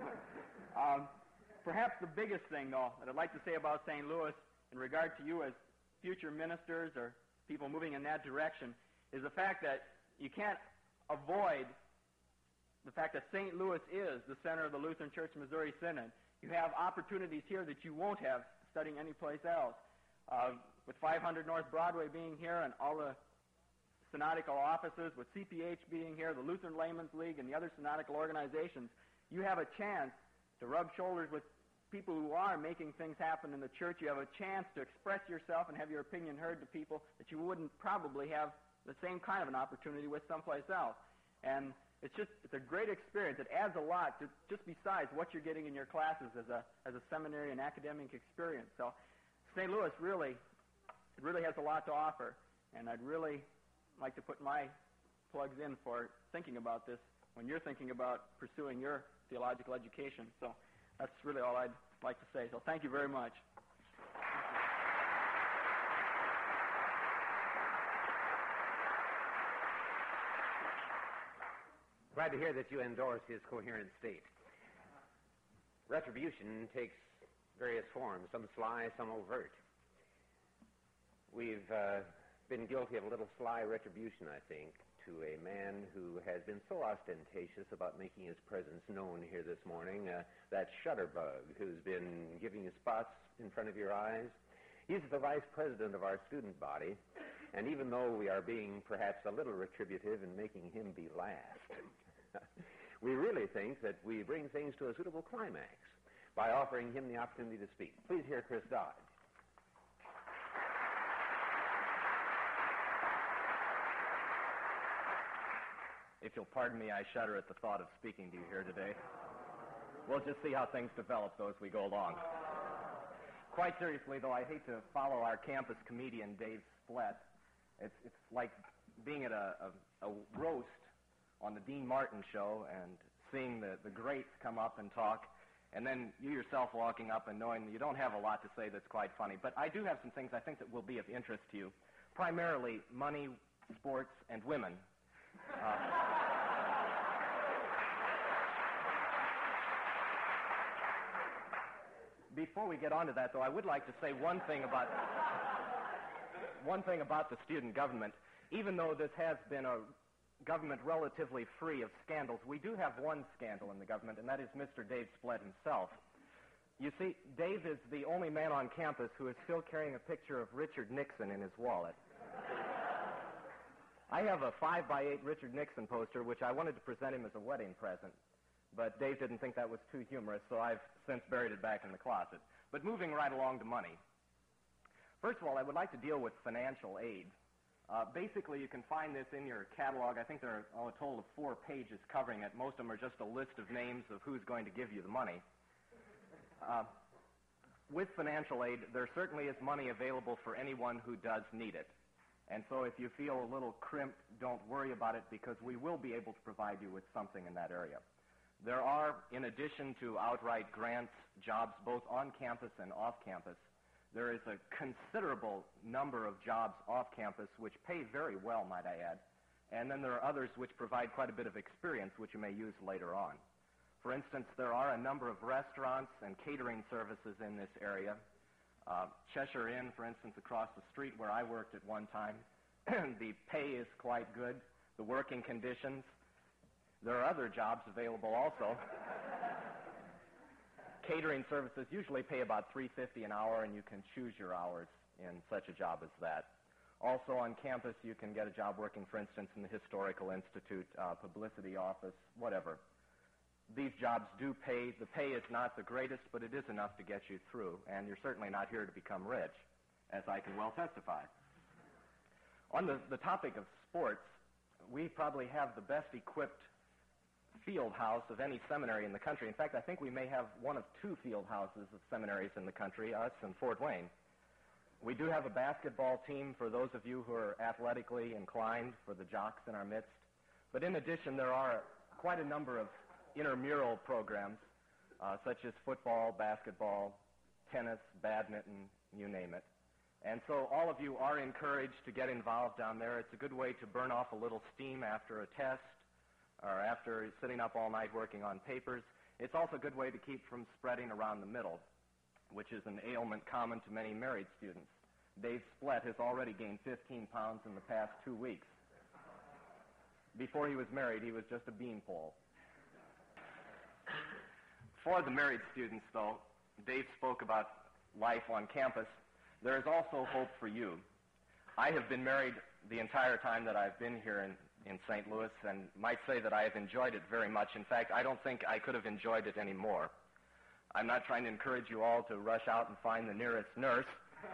Perhaps the biggest thing, though, that I'd like to say about St. Louis in regard to you as future ministers or people moving in that direction is the fact that you can't avoid the fact that St. Louis is the center of the Lutheran Church Missouri Synod. You have opportunities here that you won't have studying anyplace else. With 500 North Broadway being here and all the synodical offices, with CPH being here, the Lutheran Laymen's League, and the other synodical organizations, you have a chance to rub shoulders with people who are making things happen in the church. You have a chance to express yourself and have your opinion heard to people that you wouldn't probably have the same kind of an opportunity with someplace else. And it's a great experience. It adds a lot to just besides what you're getting in your classes as a seminary and academic experience. So St. Louis really has a lot to offer, and I'd really like to put my plugs in for thinking about this when you're thinking about pursuing your theological education. So that's really all I'd like to say. So thank you very much. Glad to hear that you endorse his coherent state. Retribution takes various forms, some sly, some overt. We've been guilty of a little sly retribution, I think, to a man who has been so ostentatious about making his presence known here this morning, that Shutterbug, who's been giving you spots in front of your eyes. He's the vice president of our student body, and even though we are being perhaps a little retributive in making him be last, we really think that we bring things to a suitable climax by offering him the opportunity to speak. Please hear Chris Dodge. If you'll pardon me, I shudder at the thought of speaking to you here today. We'll just see how things develop, though, as we go along. Quite seriously, though, I hate to follow our campus comedian, Dave Splett. It's like being at a roast on the Dean Martin show and seeing the greats come up and talk, and then you yourself walking up and knowing that you don't have a lot to say that's quite funny. But I do have some things I think that will be of interest to you, primarily money, sports, and women. Before we get on to that, though, I would like to say one thing about the student government. Even though this has been a government relatively free of scandals, we do have one scandal in the government, and that is Mr. Dave Splett himself. You see, Dave is the only man on campus who is still carrying a picture of Richard Nixon in his wallet. I have a 5x8 Richard Nixon poster, which I wanted to present him as a wedding present. But Dave didn't think that was too humorous, so I've since buried it back in the closet. But moving right along to money. First of all, I would like to deal with financial aid. Basically, you can find this in your catalog. I think there are a total of 4 pages covering it. Most of them are just a list of names of who's going to give you the money. With financial aid, there certainly is money available for anyone who does need it. And so if you feel a little crimped, don't worry about it, because we will be able to provide you with something in that area. There are, in addition to outright grants, jobs both on campus and off campus. There is a considerable number of jobs off campus which pay very well, might I add. And then there are others which provide quite a bit of experience which you may use later on. For instance, there are a number of restaurants and catering services in this area. Cheshire Inn, for instance, across the street where I worked at one time, the pay is quite good. The working conditions. There are other jobs available also. Catering services usually pay about $3.50 an hour, and you can choose your hours in such a job as that. Also on campus, you can get a job working, for instance, in the Historical Institute, publicity office, whatever. These jobs do pay. The pay is not the greatest, but it is enough to get you through, and you're certainly not here to become rich, as I can well testify. On the topic of sports, we probably have the best equipped field house of any seminary in the country. In fact, I think we may have one of 2 field houses of seminaries in the country, us and Fort Wayne. We do have a basketball team for those of you who are athletically inclined, for the jocks in our midst. But in addition, there are quite a number of intramural programs, such as football, basketball, tennis, badminton, you name it. And so all of you are encouraged to get involved down there. It's a good way to burn off a little steam after a test or after sitting up all night working on papers. It's also a good way to keep from spreading around the middle, which is an ailment common to many married students. Dave Splett has already gained 15 pounds in the past 2 weeks. Before he was married, he was just a beanpole. For the married students, though, Dave spoke about life on campus. There is also hope for you. I have been married the entire time that I've been here in St. Louis, and might say that I have enjoyed it very much. In fact, I don't think I could have enjoyed it any more. I'm not trying to encourage you all to rush out and find the nearest nurse.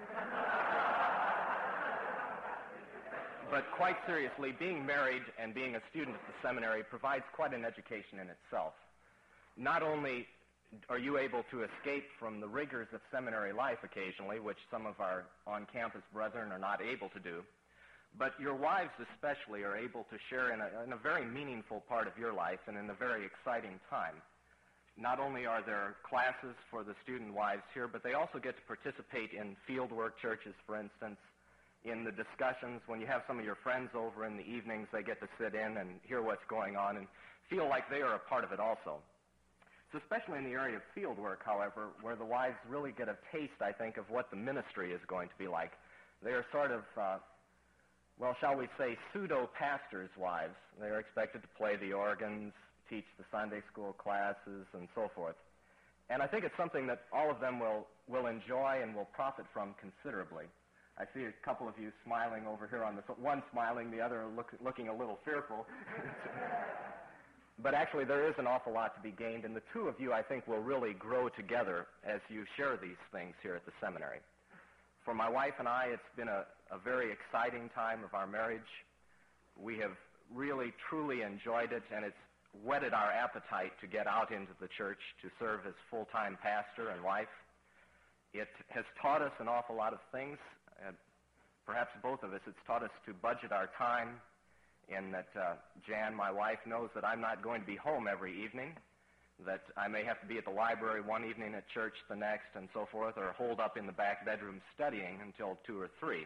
But quite seriously, being married and being a student at the seminary provides quite an education in itself. Not only are you able to escape from the rigors of seminary life occasionally, which some of our on-campus brethren are not able to do, but your wives especially are able to share in a very meaningful part of your life and in a very exciting time. Not only are there classes for the student wives here, but they also get to participate in fieldwork churches, for instance, in the discussions. When you have some of your friends over in the evenings, they get to sit in and hear what's going on and feel like they are a part of it also. It's especially in the area of field work, however, where the wives really get a taste, I think, of what the ministry is going to be like. They are sort of well, shall we say, pseudo-pastors' wives. They're expected to play the organs, teach the Sunday school classes, and so forth. And I think it's something that all of them will enjoy and will profit from considerably. I see a couple of you smiling over here on this. One smiling, the other looking a little fearful. But actually, there is an awful lot to be gained, and the two of you, I think, will really grow together as you share these things here at the seminary. For my wife and I, it's been a very exciting time of our marriage. We have really, truly enjoyed it, and it's whetted our appetite to get out into the church to serve as full-time pastor and wife. It has taught us an awful lot of things. Perhaps both of us, it's taught us to budget our time, in that Jan, my wife, knows that I'm not going to be home every evening, that I may have to be at the library one evening, at church the next, and so forth, or holed up in the back bedroom studying until 2 or 3.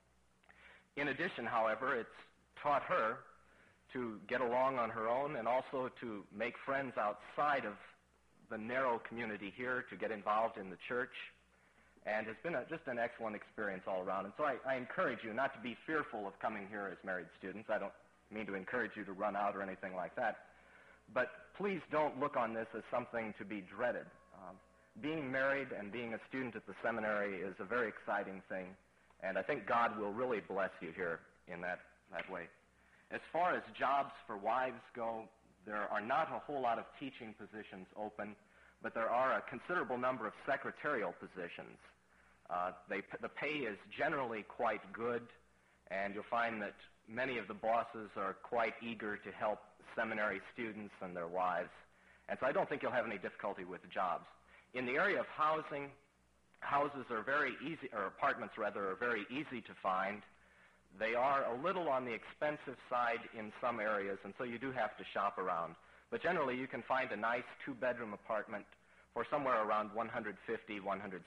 In addition, however, it's taught her to get along on her own and also to make friends outside of the narrow community here, to get involved in the church, and has been just an excellent experience all around. And so I encourage you not to be fearful of coming here as married students. I don't mean to encourage you to run out or anything like that. But please don't look on this as something to be dreaded. Being married and being a student at the seminary is a very exciting thing, and I think God will really bless you here in that way. As far as jobs for wives go, there are not a whole lot of teaching positions open, but there are a considerable number of secretarial positions. The pay is generally quite good, and you'll find that many of the bosses are quite eager to help seminary students and their wives. And so I don't think you'll have any difficulty with jobs. In the area of housing, houses are very easy, or apartments rather, are very easy to find. They are a little on the expensive side in some areas, and so you do have to shop around. But generally, you can find a nice 2-bedroom apartment for somewhere around $150, $160.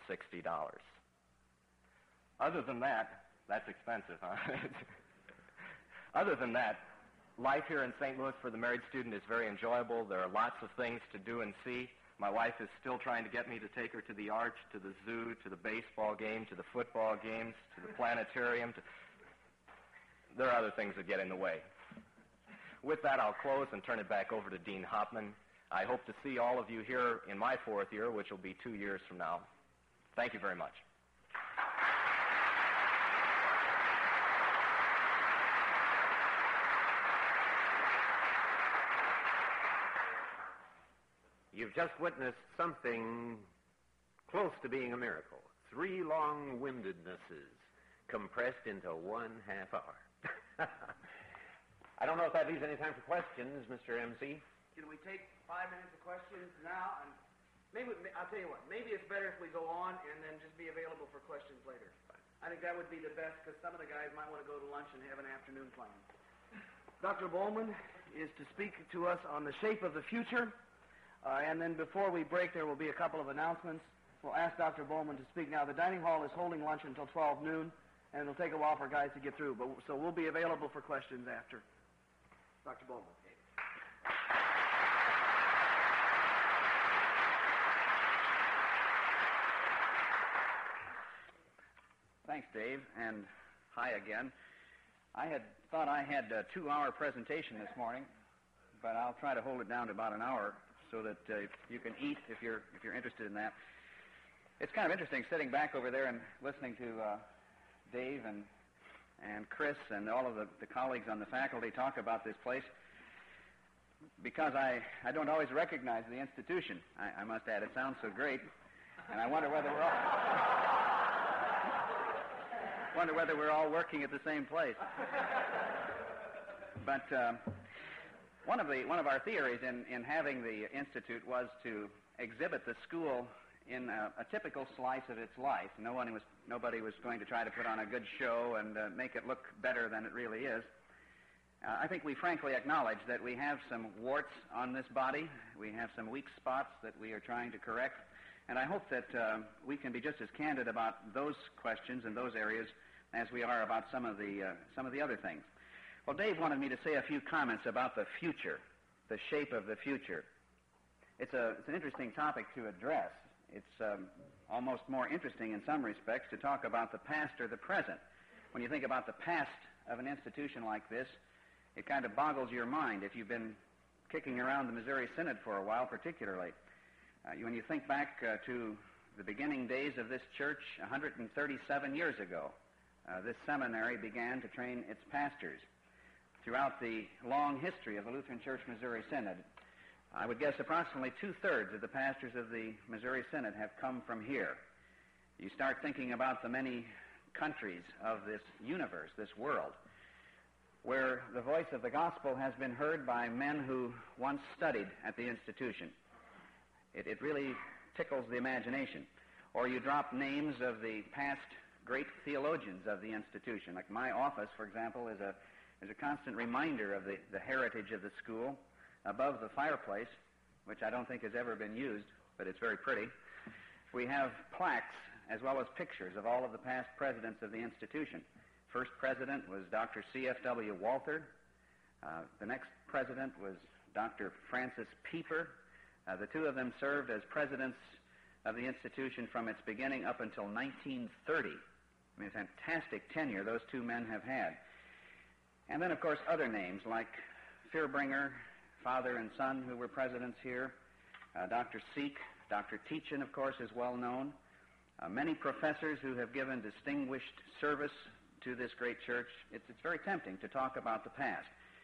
Other than that, that's expensive, huh? Other than that, life here in St. Louis for the married student is very enjoyable. There are lots of things to do and see. My wife is still trying to get me to take her to the Arch, to the zoo, to the baseball game, to the football games, to the planetarium. There are other things that get in the way. With that, I'll close and turn it back over to Dean Hopman. I hope to see all of you here in my 4th year, which will be 2 years from now. Thank you very much. You've just witnessed something close to being a miracle. 3 long-windednesses compressed into 1 half hour. I don't know if that leaves any time for questions, Mr. MC. Can we take 5 minutes of questions now? And maybe I'll tell you what. Maybe it's better if we go on and then just be available for questions later. I think that would be the best, because some of the guys might want to go to lunch and have an afternoon plan. Dr. Bowman is to speak to us on the shape of the future. And then before we break, there will be a couple of announcements. We'll ask Dr. Bowman to speak now. The dining hall is holding lunch until 12 noon, and it'll take a while for guys to get through. So we'll be available for questions after. Dr. Bowman. Thanks, Dave, and hi again. I had thought I had a 2-hour presentation this morning, but I'll try to hold it down to about an hour so that you can eat if you're interested in that. It's kind of interesting sitting back over there and listening to Dave and Chris and all of the colleagues on the faculty talk about this place, because I don't always recognize the institution. I must add, it sounds so great, and I wonder whether we're all working at the same place. But one of our theories in having the institute was to exhibit the school in a typical slice of its life. Nobody was going to try to put on a good show and make it look better than it really is. I think we frankly acknowledge that we have some warts on this body. We have some weak spots that we are trying to correct. And I hope that we can be just as candid about those questions and those areas as we are about some of the other things. Well, Dave wanted me to say a few comments about the future, the shape of the future. It's an interesting topic to address. It's almost more interesting in some respects to talk about the past or the present. When you think about the past of an institution like this, it kind of boggles your mind if you've been kicking around the Missouri Synod for a while, particularly. When you think back to the beginning days of this church 137 years ago, this seminary began to train its pastors. Throughout the long history of the Lutheran Church Missouri Synod, I would guess approximately 2/3 of the pastors of the Missouri Synod have come from here. You start thinking about the many countries of this universe, this world, where the voice of the gospel has been heard by men who once studied at the institution. It really tickles the imagination. Or you drop names of the past great theologians of the institution. Like my office, for example, is a constant reminder of the heritage of the school. Above the fireplace, which I don't think has ever been used, but it's very pretty, we have plaques as well as pictures of all of the past presidents of the institution. First president was Dr. C.F.W. Walther. The next president was Dr. Francis Pieper. The two of them served as presidents of the institution from its beginning up until 1930. I mean, fantastic tenure those two men have had. And then, of course, other names like Fearbringer, father and son, who were presidents here. Dr. Seek, Dr. Teachin, of course, is well known. Many professors who have given distinguished service to this great church. It's very tempting to talk about the past.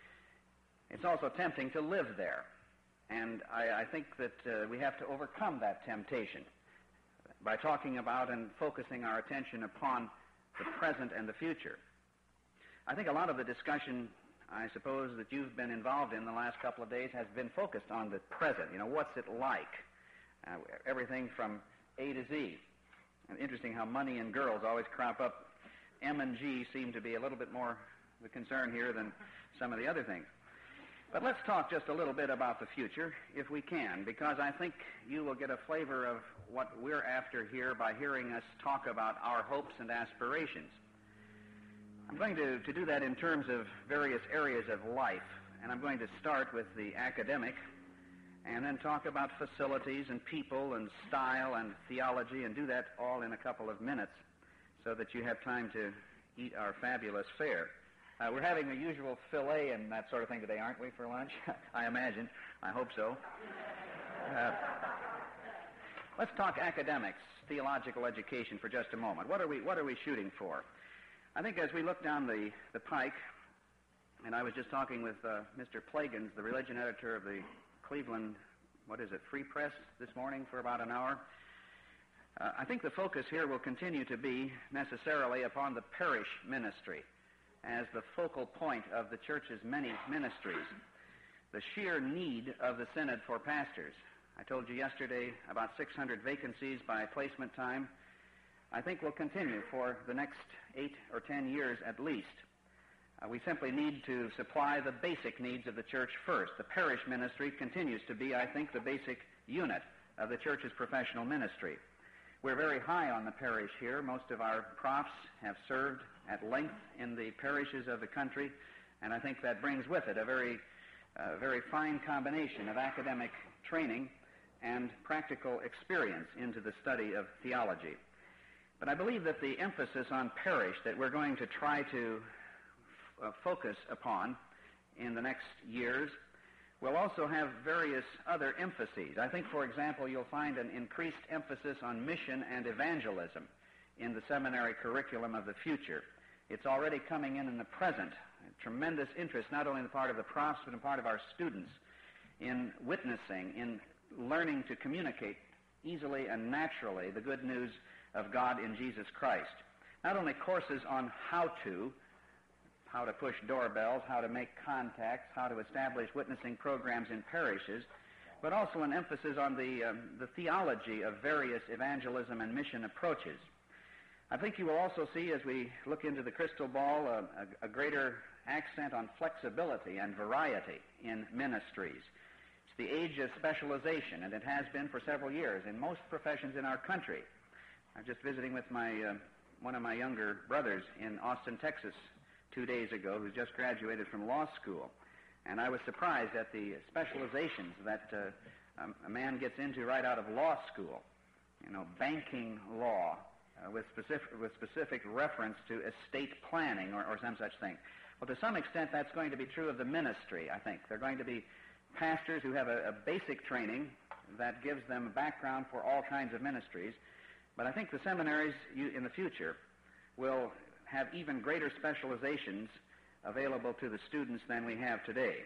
It's also tempting to live there. And I think that we have to overcome that temptation by talking about and focusing our attention upon the present and the future. I think a lot of the discussion, I suppose, that you've been involved in the last couple of days has been focused on the present. You know, what's it like? Everything from A to Z. And interesting how money and girls always crop up. M and G seem to be a little bit more the concern here than some of the other things. But let's talk just a little bit about the future, if we can, because I think you will get a flavor of what we're after here by hearing us talk about our hopes and aspirations. I'm going to do that in terms of various areas of life, and I'm going to start with the academic and then talk about facilities and people and style and theology and do that all in a couple of minutes so that you have time to eat our fabulous fare. We're having the usual filet and that sort of thing today, aren't we, for lunch? I imagine. I hope so. Let's talk academics, theological education for just a moment. What are we shooting for? I think as we look down the pike, and I was just talking with Mr. Plagans, the religion editor of the Cleveland, Free Press this morning for about an hour. I think the focus here will continue to be necessarily upon the parish ministry as the focal point of the church's many ministries, the sheer need of the Synod for pastors. I told you yesterday about 600 vacancies by placement time. I think will continue for the next 8 or 10 years at least. We simply need to supply the basic needs of the church first. The parish ministry continues to be, I think, the basic unit of the church's professional ministry. We're very high on the parish here. Most of our profs have served at length in the parishes of the country, and I think that brings with it a very fine combination of academic training and practical experience into the study of theology. But I believe that the emphasis on parish that we're going to try to focus upon in the next years will also have various other emphases. I think, for example, you'll find an increased emphasis on mission and evangelism in the seminary curriculum of the future. It's already coming in the present. A tremendous interest, not only on the part of the profs, but on the part of our students in witnessing, in learning to communicate easily and naturally the good news of God in Jesus Christ. Not only courses on how to push doorbells, how to make contacts, how to establish witnessing programs in parishes, but also an emphasis on the theology of various evangelism and mission approaches. I think you will also see, as we look into the crystal ball, a greater accent on flexibility and variety in ministries. It's the age of specialization, and it has been for several years in most professions in our country. I was just visiting with one of my younger brothers in Austin, Texas, 2 days ago, who's just graduated from law school. And I was surprised at the specializations that a man gets into right out of law school. You know, banking law with specific reference to estate planning or some such thing. Well, to some extent, that's going to be true of the ministry, I think. They're going to be pastors who have a basic training that gives them a background for all kinds of ministries. But I think the seminaries in the future will have even greater specializations available to the students than we have today.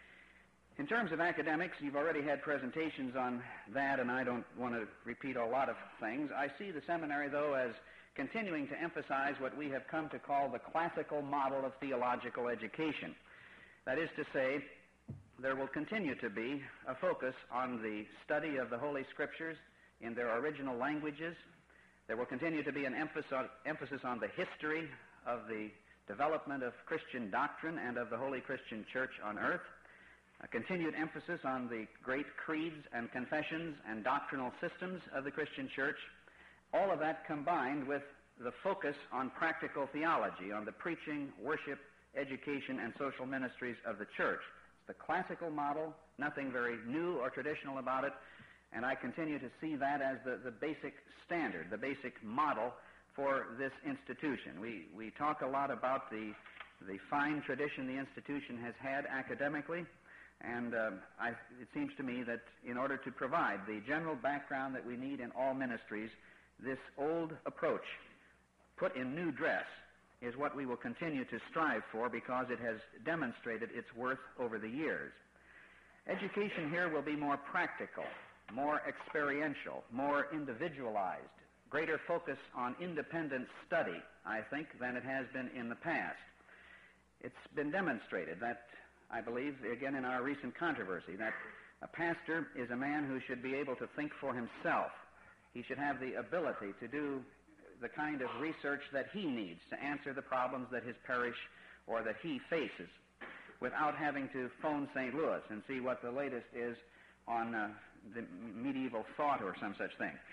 In terms of academics, you've already had presentations on that, and I don't want to repeat a lot of things. I see the seminary, though, as continuing to emphasize what we have come to call the classical model of theological education. That is to say, there will continue to be a focus on the study of the Holy Scriptures in their original languages. There will continue to be an emphasis on the history of the development of Christian doctrine and of the Holy Christian Church on earth. A continued emphasis on the great creeds and confessions and doctrinal systems of the Christian Church. All of that combined with the focus on practical theology, on the preaching, worship, education, and social ministries of the Church. It's the classical model, nothing very new or traditional about it, and I continue to see that as the basic standard, the basic model for this institution. We talk a lot about the fine tradition the institution has had academically, and it seems to me that in order to provide the general background that we need in all ministries, this old approach, put in new dress, is what we will continue to strive for because it has demonstrated its worth over the years. Education here will be more practical, more experiential, more individualized, greater focus on independent study, I think, than it has been in the past. It's been demonstrated that, I believe, again in our recent controversy, that a pastor is a man who should be able to think for himself. He should have the ability to do the kind of research that he needs to answer the problems that his parish or that he faces without having to phone St. Louis and see what the latest is on the medieval thought or some such thing.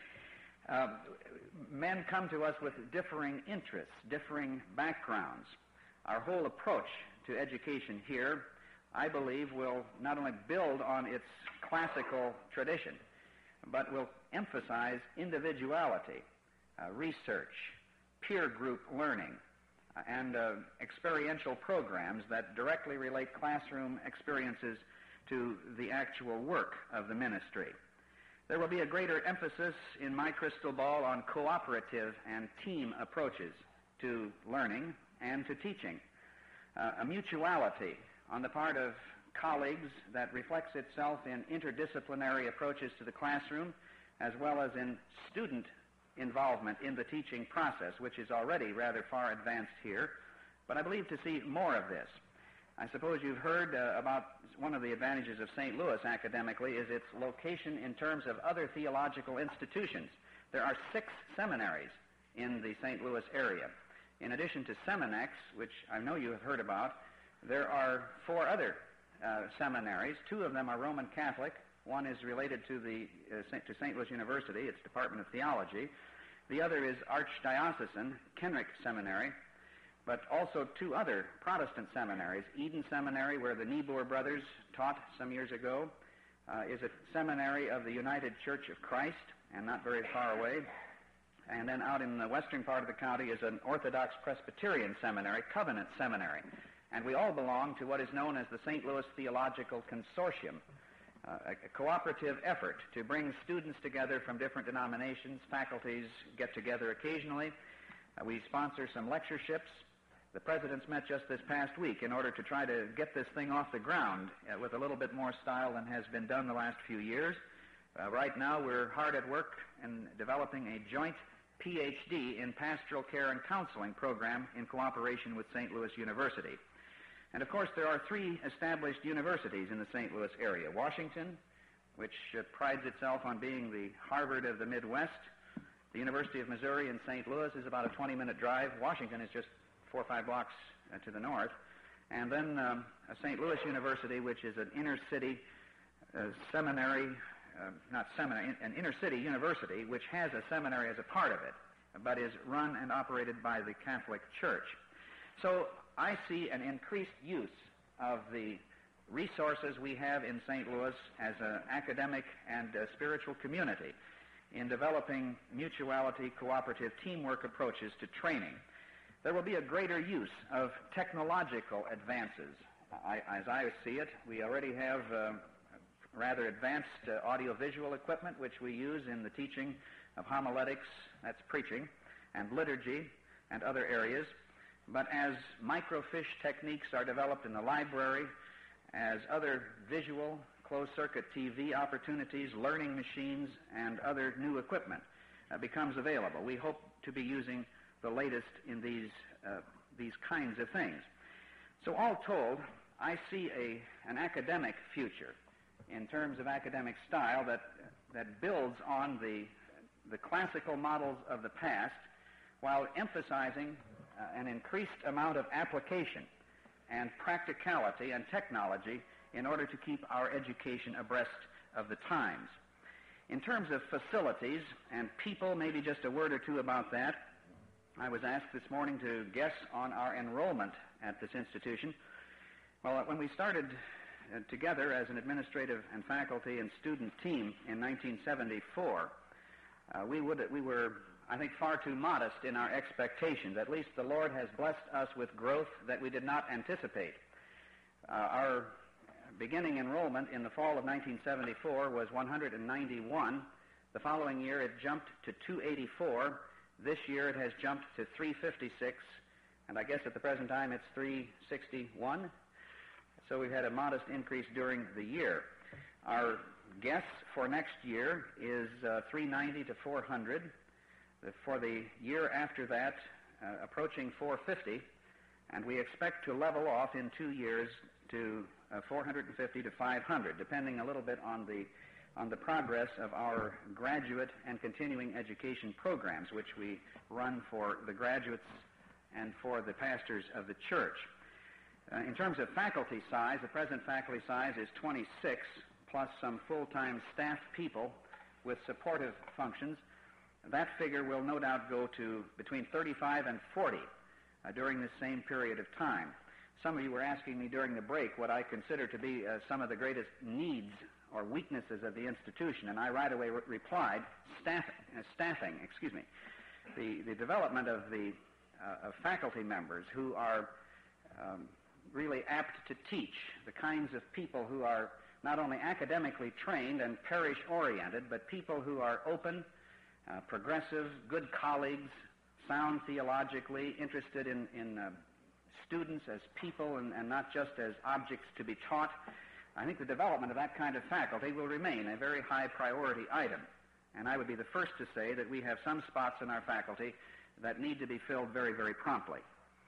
Men come to us with differing interests, differing backgrounds. Our whole approach to education here, I believe, will not only build on its classical tradition, but will emphasize individuality, research, peer group learning, and experiential programs that directly relate classroom experiences to the actual work of the ministry. There will be a greater emphasis in my crystal ball on cooperative and team approaches to learning and to teaching. A mutuality on the part of colleagues that reflects itself in interdisciplinary approaches to the classroom as well as in student involvement in the teaching process, which is already rather far advanced here. But I believe to see more of this. I suppose you've heard about one of the advantages of St. Louis academically is its location in terms of other theological institutions. There are 6 seminaries in the St. Louis area. In addition to Seminex, which I know you have heard about, there are 4 other seminaries. 2 of them are Roman Catholic. One is related to St. Louis University, its Department of Theology. The other is Archdiocesan, Kenrick Seminary, but also 2 other Protestant seminaries. Eden Seminary, where the Niebuhr brothers taught some years ago, is a seminary of the United Church of Christ, and not very far away. And then out in the western part of the county is an Orthodox Presbyterian seminary, Covenant Seminary. And we all belong to what is known as the St. Louis Theological Consortium, a cooperative effort to bring students together from different denominations. Faculties get together occasionally. We sponsor some lectureships. The presidents met just this past week in order to try to get this thing off the ground with a little bit more style than has been done the last few years. Right now we're hard at work in developing a joint PhD in pastoral care and counseling program in cooperation with St. Louis University. And of course there are 3 established universities in the St. Louis area. Washington, which prides itself on being the Harvard of the Midwest. The University of Missouri in St. Louis is about a 20-minute drive. Washington is just 4 or 5 blocks to the north. And then St. Louis University, which is an inner-city seminary, an inner-city university, which has a seminary as a part of it, but is run and operated by the Catholic Church. So I see an increased use of the resources we have in St. Louis as an academic and spiritual community. in developing mutuality, cooperative, teamwork approaches to training. There will be a greater use of technological advances. As I see it, we already have rather advanced audiovisual equipment which we use in the teaching of homiletics, that's preaching, and liturgy and other areas. But as microfiche techniques are developed in the library, as other visual closed-circuit TV opportunities, learning machines, and other new equipment becomes available, we hope to be using the latest in these kinds of things. So all told, I see an academic future in terms of academic style that builds on the classical models of the past while emphasizing an increased amount of application and practicality and technology in order to keep our education abreast of the times. In terms of facilities and people, maybe just a word or two about that. I was asked this morning to guess on our enrollment at this institution. Well, when we started together as an administrative and faculty and student team in 1974, we were, I think, far too modest in our expectations. At least the Lord has blessed us with growth that we did not anticipate. Our beginning enrollment in the fall of 1974 was 191. The following year it jumped to 284. This year it has jumped to 356, and I guess at the present time it's 361. So we've had a modest increase during the year. Our guess for next year is 390 to 400. For the year after that, approaching 450, and we expect to level off in 2 years to 450 to 500, depending a little bit on the progress of our graduate and continuing education programs, which we run for the graduates and for the pastors of the church. In terms of faculty size, the present faculty size is 26, plus some full-time staff people with supportive functions. That figure will no doubt go to between 35 and 40 during this same period of time. Some of you were asking me during the break what I consider to be some of the greatest needs or weaknesses of the institution, and I right away replied, staffing. The development of the faculty members who are really apt to teach, the kinds of people who are not only academically trained and parish-oriented, but people who are open, progressive, good colleagues, sound theologically, interested in students as people and not just as objects to be taught. I think the development of that kind of faculty will remain a very high priority item. And I would be the first to say that we have some spots in our faculty that need to be filled very, very promptly.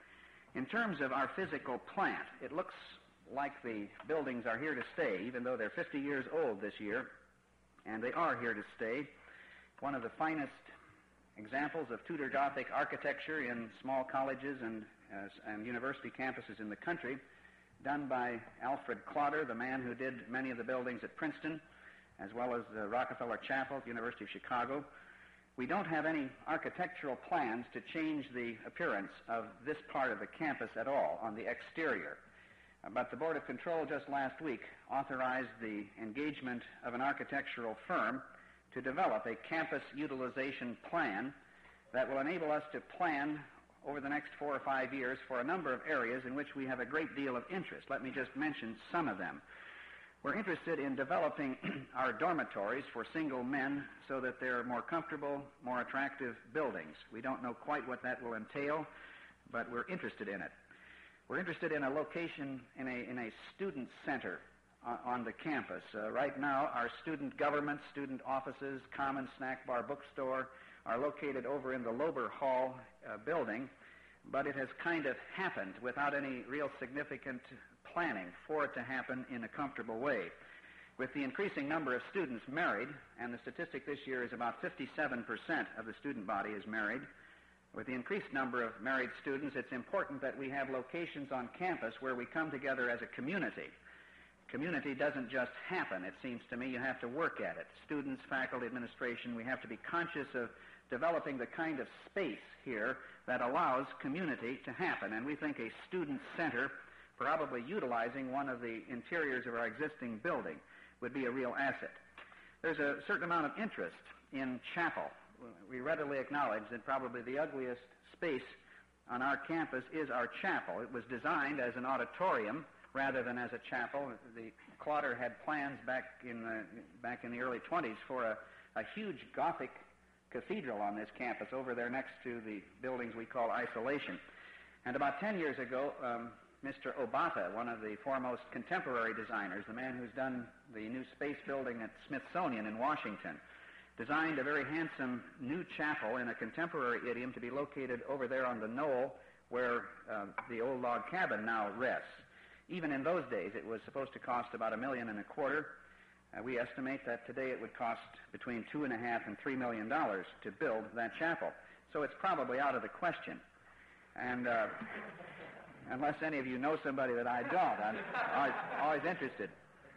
In terms of our physical plant, it looks like the buildings are here to stay, even though they're 50 years old this year, and they are here to stay. One of the finest examples of Tudor Gothic architecture in small colleges and university campuses in the country, done by Alfred Clodder, the man who did many of the buildings at Princeton, as well as the Rockefeller Chapel at the University of Chicago. We don't have any architectural plans to change the appearance of this part of the campus at all on the exterior. But the Board of Control just last week authorized the engagement of an architectural firm to develop a campus utilization plan that will enable us to plan over the next 4 or 5 years for a number of areas in which we have a great deal of interest. Let me just mention some of them. We're interested in developing our dormitories for single men so that they're more comfortable, more attractive buildings. We don't know quite what that will entail, but we're interested in it. We're interested in a location in a student center on the campus. Right now, our student government, student offices, common snack bar, bookstore are located over in the Lober Hall building, but it has kind of happened without any real significant planning for it to happen in a comfortable way. With the increasing number of students married, and the statistic this year is about 57% of the student body is married, with the increased number of married students, it's important that we have locations on campus where we come together as a community. Community doesn't just happen, it seems to me. You have to work at it. Students, faculty, administration, we have to be conscious of developing the kind of space here that allows community to happen. And we think a student center, probably utilizing one of the interiors of our existing building, would be a real asset. There's a certain amount of interest in chapel. We readily acknowledge that probably the ugliest space on our campus is our chapel. It was designed as an auditorium rather than as a chapel. The Clotter had plans back in the early 20s for a huge Gothic cathedral on this campus over there next to the buildings we call Isolation. And about 10 years ago, Mr. Obata, one of the foremost contemporary designers, the man who's done the new space building at Smithsonian in Washington, designed a very handsome new chapel in a contemporary idiom to be located over there on the knoll where the old log cabin now rests. Even in those days, it was supposed to cost about $1.25 million. We estimate that today it would cost between $2.5 and $3 million to build that chapel. So it's probably out of the question. And unless any of you know somebody that I don't, I'm always interested.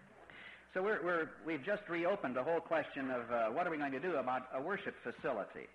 So we've just reopened the whole question of what are we going to do about a worship facility.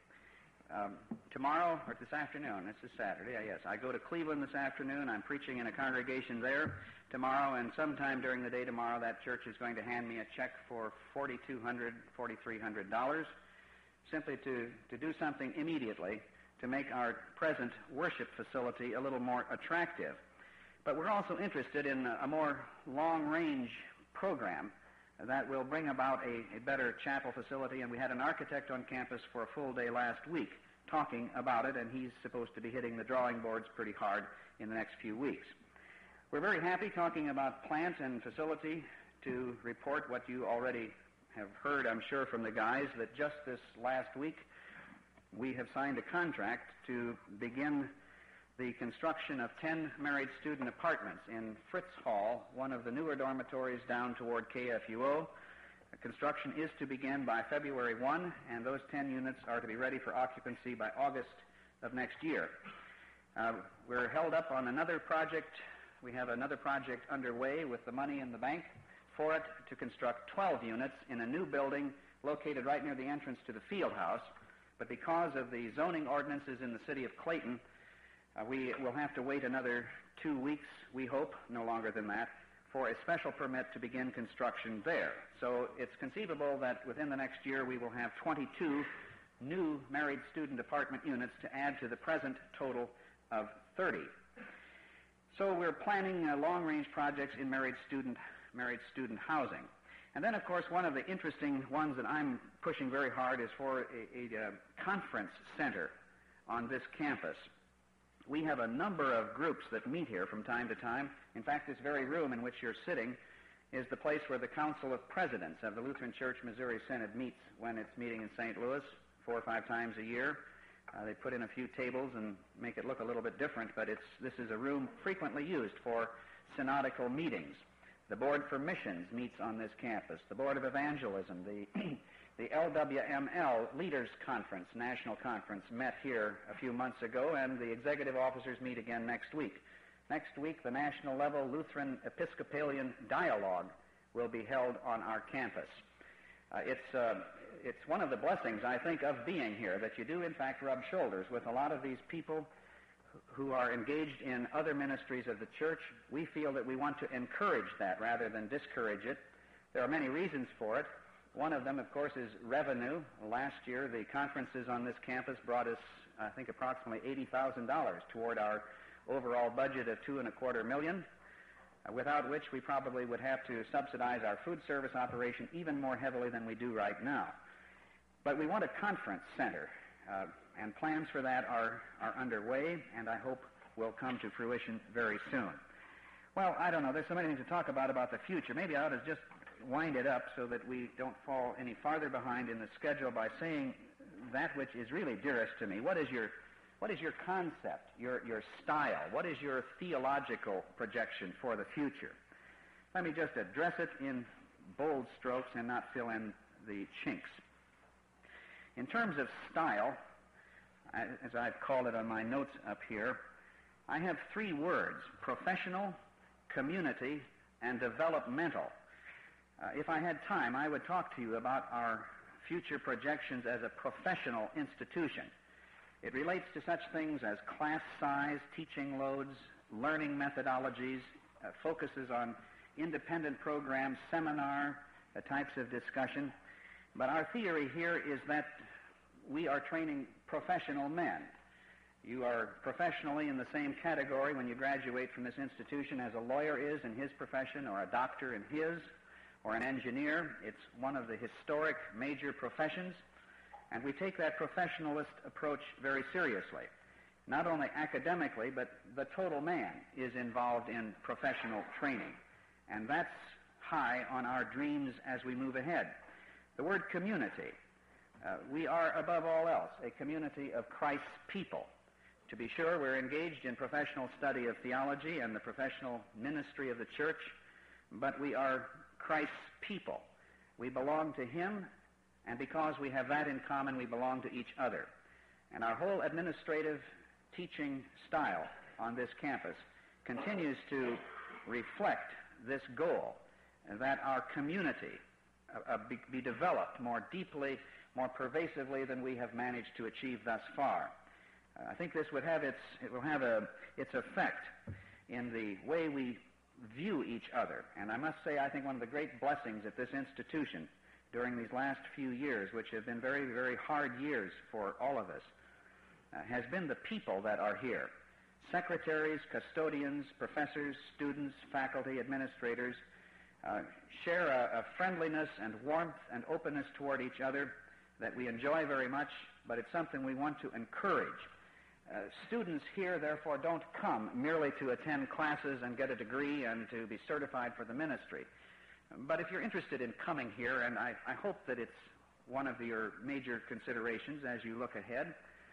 Tomorrow, or this afternoon, this is Saturday, yes, I go to Cleveland this afternoon. I'm preaching in a congregation there tomorrow, and sometime during the day tomorrow, that church is going to hand me a check for $4,200, $4,300, simply to do something immediately to make our present worship facility a little more attractive. But we're also interested in a more long-range program that will bring about a better chapel facility, and we had an architect on campus for a full day last week talking about it, and he's supposed to be hitting the drawing boards pretty hard in the next few weeks. We're very happy talking about plant and facility to report what you already have heard, I'm sure, from the guys, that just this last week we have signed a contract to begin the construction of 10 married student apartments in Fritz Hall, one of the newer dormitories down toward KFUO. Construction is to begin by February 1, and those 10 units are to be ready for occupancy by August of next year. We're held up on another project. We have another project underway with the money in the bank for it to construct 12 units in a new building located right near the entrance to the field house. But because of the zoning ordinances in the city of Clayton, we will have to wait another 2 weeks, we hope, no longer than that, for a special permit to begin construction there. So it's conceivable that within the next year we will have 22 new married student apartment units to add to the present total of 30. So we're planning long-range projects in married student housing. And then, of course, one of the interesting ones that I'm pushing very hard is for a conference center on this campus. We have a number of groups that meet here from time to time. In fact, this very room in which you're sitting is the place where the Council of Presidents of the Lutheran Church Missouri Synod meets when it's meeting in St. Louis 4 or 5 times a year. They put in a few tables and make it look a little bit different, but this is a room frequently used for synodical meetings. The Board for Missions meets on this campus. The Board of Evangelism, the LWML Leaders Conference, National Conference, met here a few months ago, and the executive officers meet again next week. Next week, the national level Lutheran Episcopalian Dialogue will be held on our campus. It's one of the blessings, I think, of being here, that you do, in fact, rub shoulders with a lot of these people who are engaged in other ministries of the church. We feel that we want to encourage that rather than discourage it. There are many reasons for it. One of them, of course, is revenue. Last year, the conferences on this campus brought us, I think, approximately $80,000 toward our overall budget of $2.25 million, without which we probably would have to subsidize our food service operation even more heavily than we do right now. But we want a conference center, and plans for that are underway, and I hope will come to fruition very soon. Well, I don't know. There's so many things to talk about the future. Maybe I ought to just wind it up so that we don't fall any farther behind in the schedule by saying that which is really dearest to me. What is your concept, your style? What is your theological projection for the future? Let me just address it in bold strokes and not fill in the chinks. In terms of style, as I've called it on my notes up here, I have 3 words: professional, community, and developmental. If I had time, I would talk to you about our future projections as a professional institution. It relates to such things as class size, teaching loads, learning methodologies, focuses on independent programs, seminar types of discussion. But our theory here is that we are training professional men. You are professionally in the same category when you graduate from this institution as a lawyer is in his profession, or a doctor in his, or an engineer. It's one of the historic major professions, and we take that professionalist approach very seriously. Not only academically, but the total man is involved in professional training, and that's high on our dreams as we move ahead. The word community. We are, above all else, a community of Christ's people. To be sure, we're engaged in professional study of theology and the professional ministry of the church, but we are Christ's people. We belong to Him, and because we have that in common, we belong to each other. And our whole administrative teaching style on this campus continues to reflect this goal, that our community be developed more deeply, more pervasively than we have managed to achieve thus far. I think this will have its effect in the way we view each other. And I must say, I think one of the great blessings at this institution during these last few years, which have been very, very hard years for all of us, has been the people that are here. Secretaries, custodians, professors, students, faculty, administrators share a friendliness and warmth and openness toward each other that we enjoy very much, but it's something we want to encourage. Students here, therefore, don't come merely to attend classes and get a degree and to be certified for the ministry. But if you're interested in coming here, and I hope that it's one of your major considerations as you look ahead,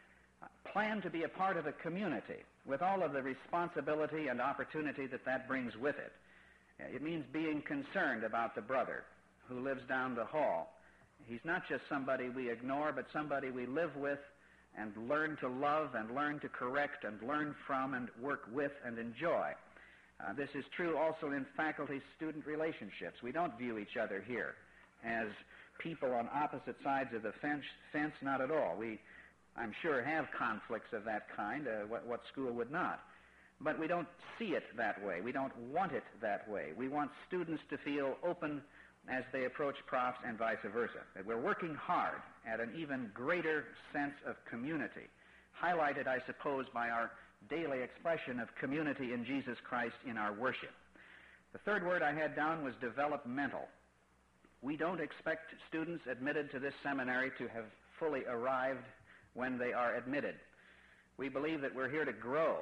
plan to be a part of a community with all of the responsibility and opportunity that brings with it. It means being concerned about the brother who lives down the hall. He's not just somebody we ignore, but somebody we live with and learn to love and learn to correct and learn from and work with and enjoy. This is true also in faculty-student relationships. We don't view each other here as people on opposite sides of the fence, not at all. We, I'm sure, have conflicts of that kind, what school would not. But we don't see it that way. We don't want it that way. We want students to feel open as they approach profs and vice versa. That we're working hard at an even greater sense of community, highlighted, I suppose, by our daily expression of community in Jesus Christ in our worship. The third word I had down was developmental. We don't expect students admitted to this seminary to have fully arrived when they are admitted. We believe that we're here to grow.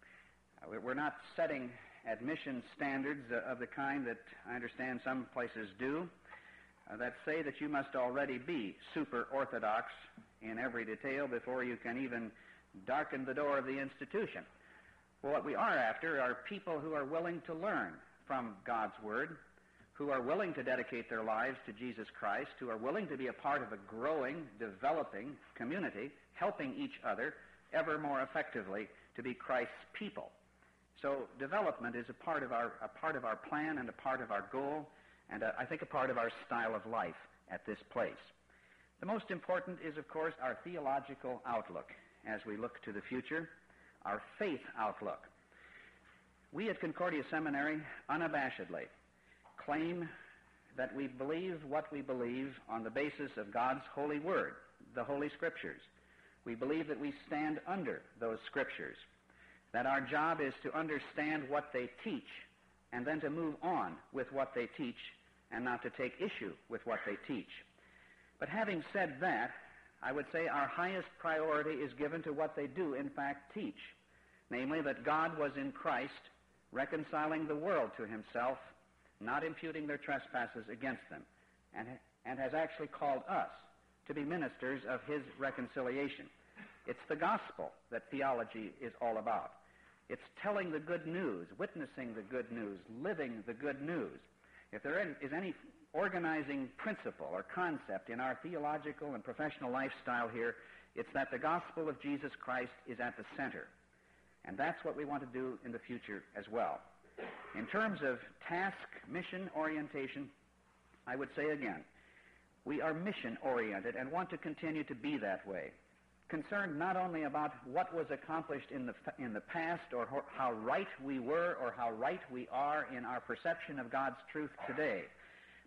We're not setting admission standards of the kind that I understand some places do, that say that you must already be super orthodox in every detail before you can even darken the door of the institution. Well, what we are after are people who are willing to learn from God's Word, who are willing to dedicate their lives to Jesus Christ, who are willing to be a part of a growing, developing community, helping each other ever more effectively to be Christ's people. So development is a part of our plan and a part of our goal, and I think a part of our style of life at this place. The most important is, of course, our theological outlook as we look to the future, our faith outlook. We at Concordia Seminary unabashedly claim that we believe what we believe on the basis of God's holy word, the Holy Scriptures. We believe that we stand under those Scriptures, that our job is to understand what they teach and then to move on with what they teach and not to take issue with what they teach. But having said that, I would say our highest priority is given to what they do in fact teach, namely that God was in Christ reconciling the world to himself, not imputing their trespasses against them, and has actually called us to be ministers of his reconciliation. It's the gospel that theology is all about. It's telling the good news, witnessing the good news, living the good news. If there is any organizing principle or concept in our theological and professional lifestyle here, it's that the gospel of Jesus Christ is at the center. And that's what we want to do in the future as well. In terms of task, mission orientation, I would say again, we are mission-oriented and want to continue to be that way, concerned not only about what was accomplished in the past or how right we were or how right we are in our perception of God's truth today,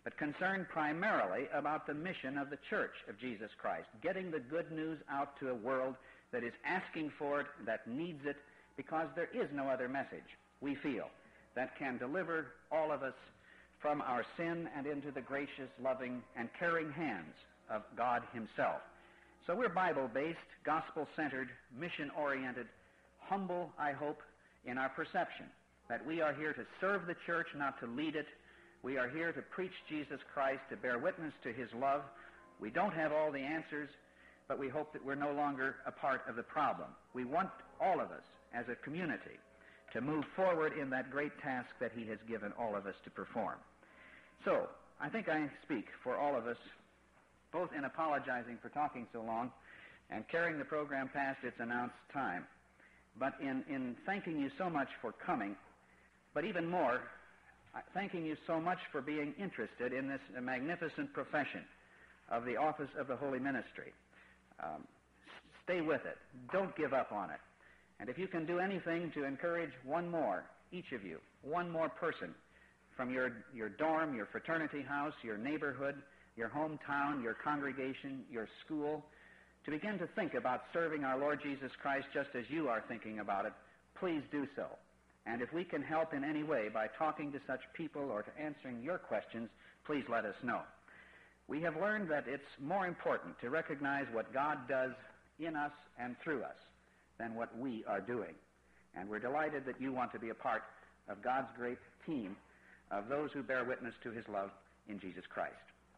but concerned primarily about the mission of the Church of Jesus Christ, getting the good news out to a world that is asking for it, that needs it, because there is no other message, we feel, that can deliver all of us from our sin and into the gracious, loving, and caring hands of God Himself. So we're Bible-based, gospel-centered, mission-oriented, humble, I hope, in our perception, that we are here to serve the church, not to lead it. We are here to preach Jesus Christ, to bear witness to His love. We don't have all the answers, but we hope that we're no longer a part of the problem. We want all of us, as a community, to move forward in that great task that He has given all of us to perform. So, I think I speak for all of us, both in apologizing for talking so long and carrying the program past its announced time, but in thanking you so much for coming, but even more, thanking you so much for being interested in this magnificent profession of the office of the Holy Ministry. Stay with it. Don't give up on it. And if you can do anything to encourage one more, each of you, one more person from your dorm, your fraternity house, your neighborhood, your hometown, your congregation, your school, to begin to think about serving our Lord Jesus Christ just as you are thinking about it, please do so. And if we can help in any way by talking to such people or to answering your questions, please let us know. We have learned that it's more important to recognize what God does in us and through us than what we are doing. And we're delighted that you want to be a part of God's great team of those who bear witness to His love in Jesus Christ.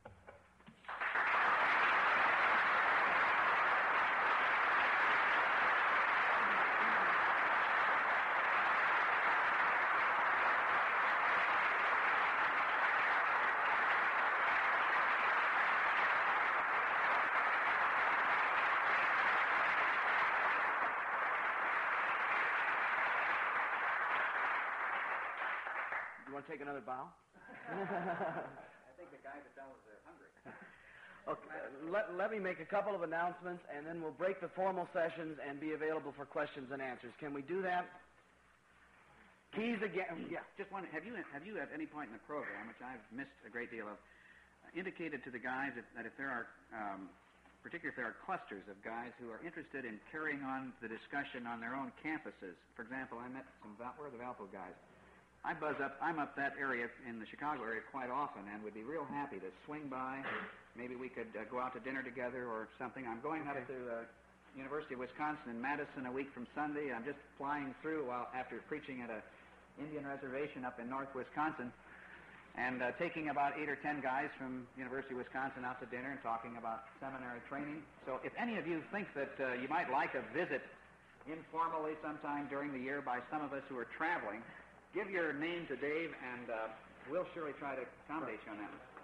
You want to take another bow? I think the guys are done with their hungry. Okay, let me make a couple of announcements, and then we'll break the formal sessions and be available for questions and answers. Can we do that? Keys again. Yeah. Just one. Have you at any point in the program, which I've missed a great deal of, indicated to the guys that if there are, particularly if there are clusters of guys who are interested in carrying on the discussion on their own campuses. For example, I met where are the Valpo guys? I'm up that area in the Chicago area quite often and would be real happy to swing by. Maybe we could go out to dinner together or something. I'm going up to University of Wisconsin in Madison a week from Sunday. I'm just flying through after preaching at a Indian reservation up in north Wisconsin and taking about 8 or 10 guys from University of Wisconsin out to dinner and talking about seminary training. So if any of you think that you might like a visit informally sometime during the year by some of us who are traveling, give your name to Dave, and we'll surely try to accommodate you on that one.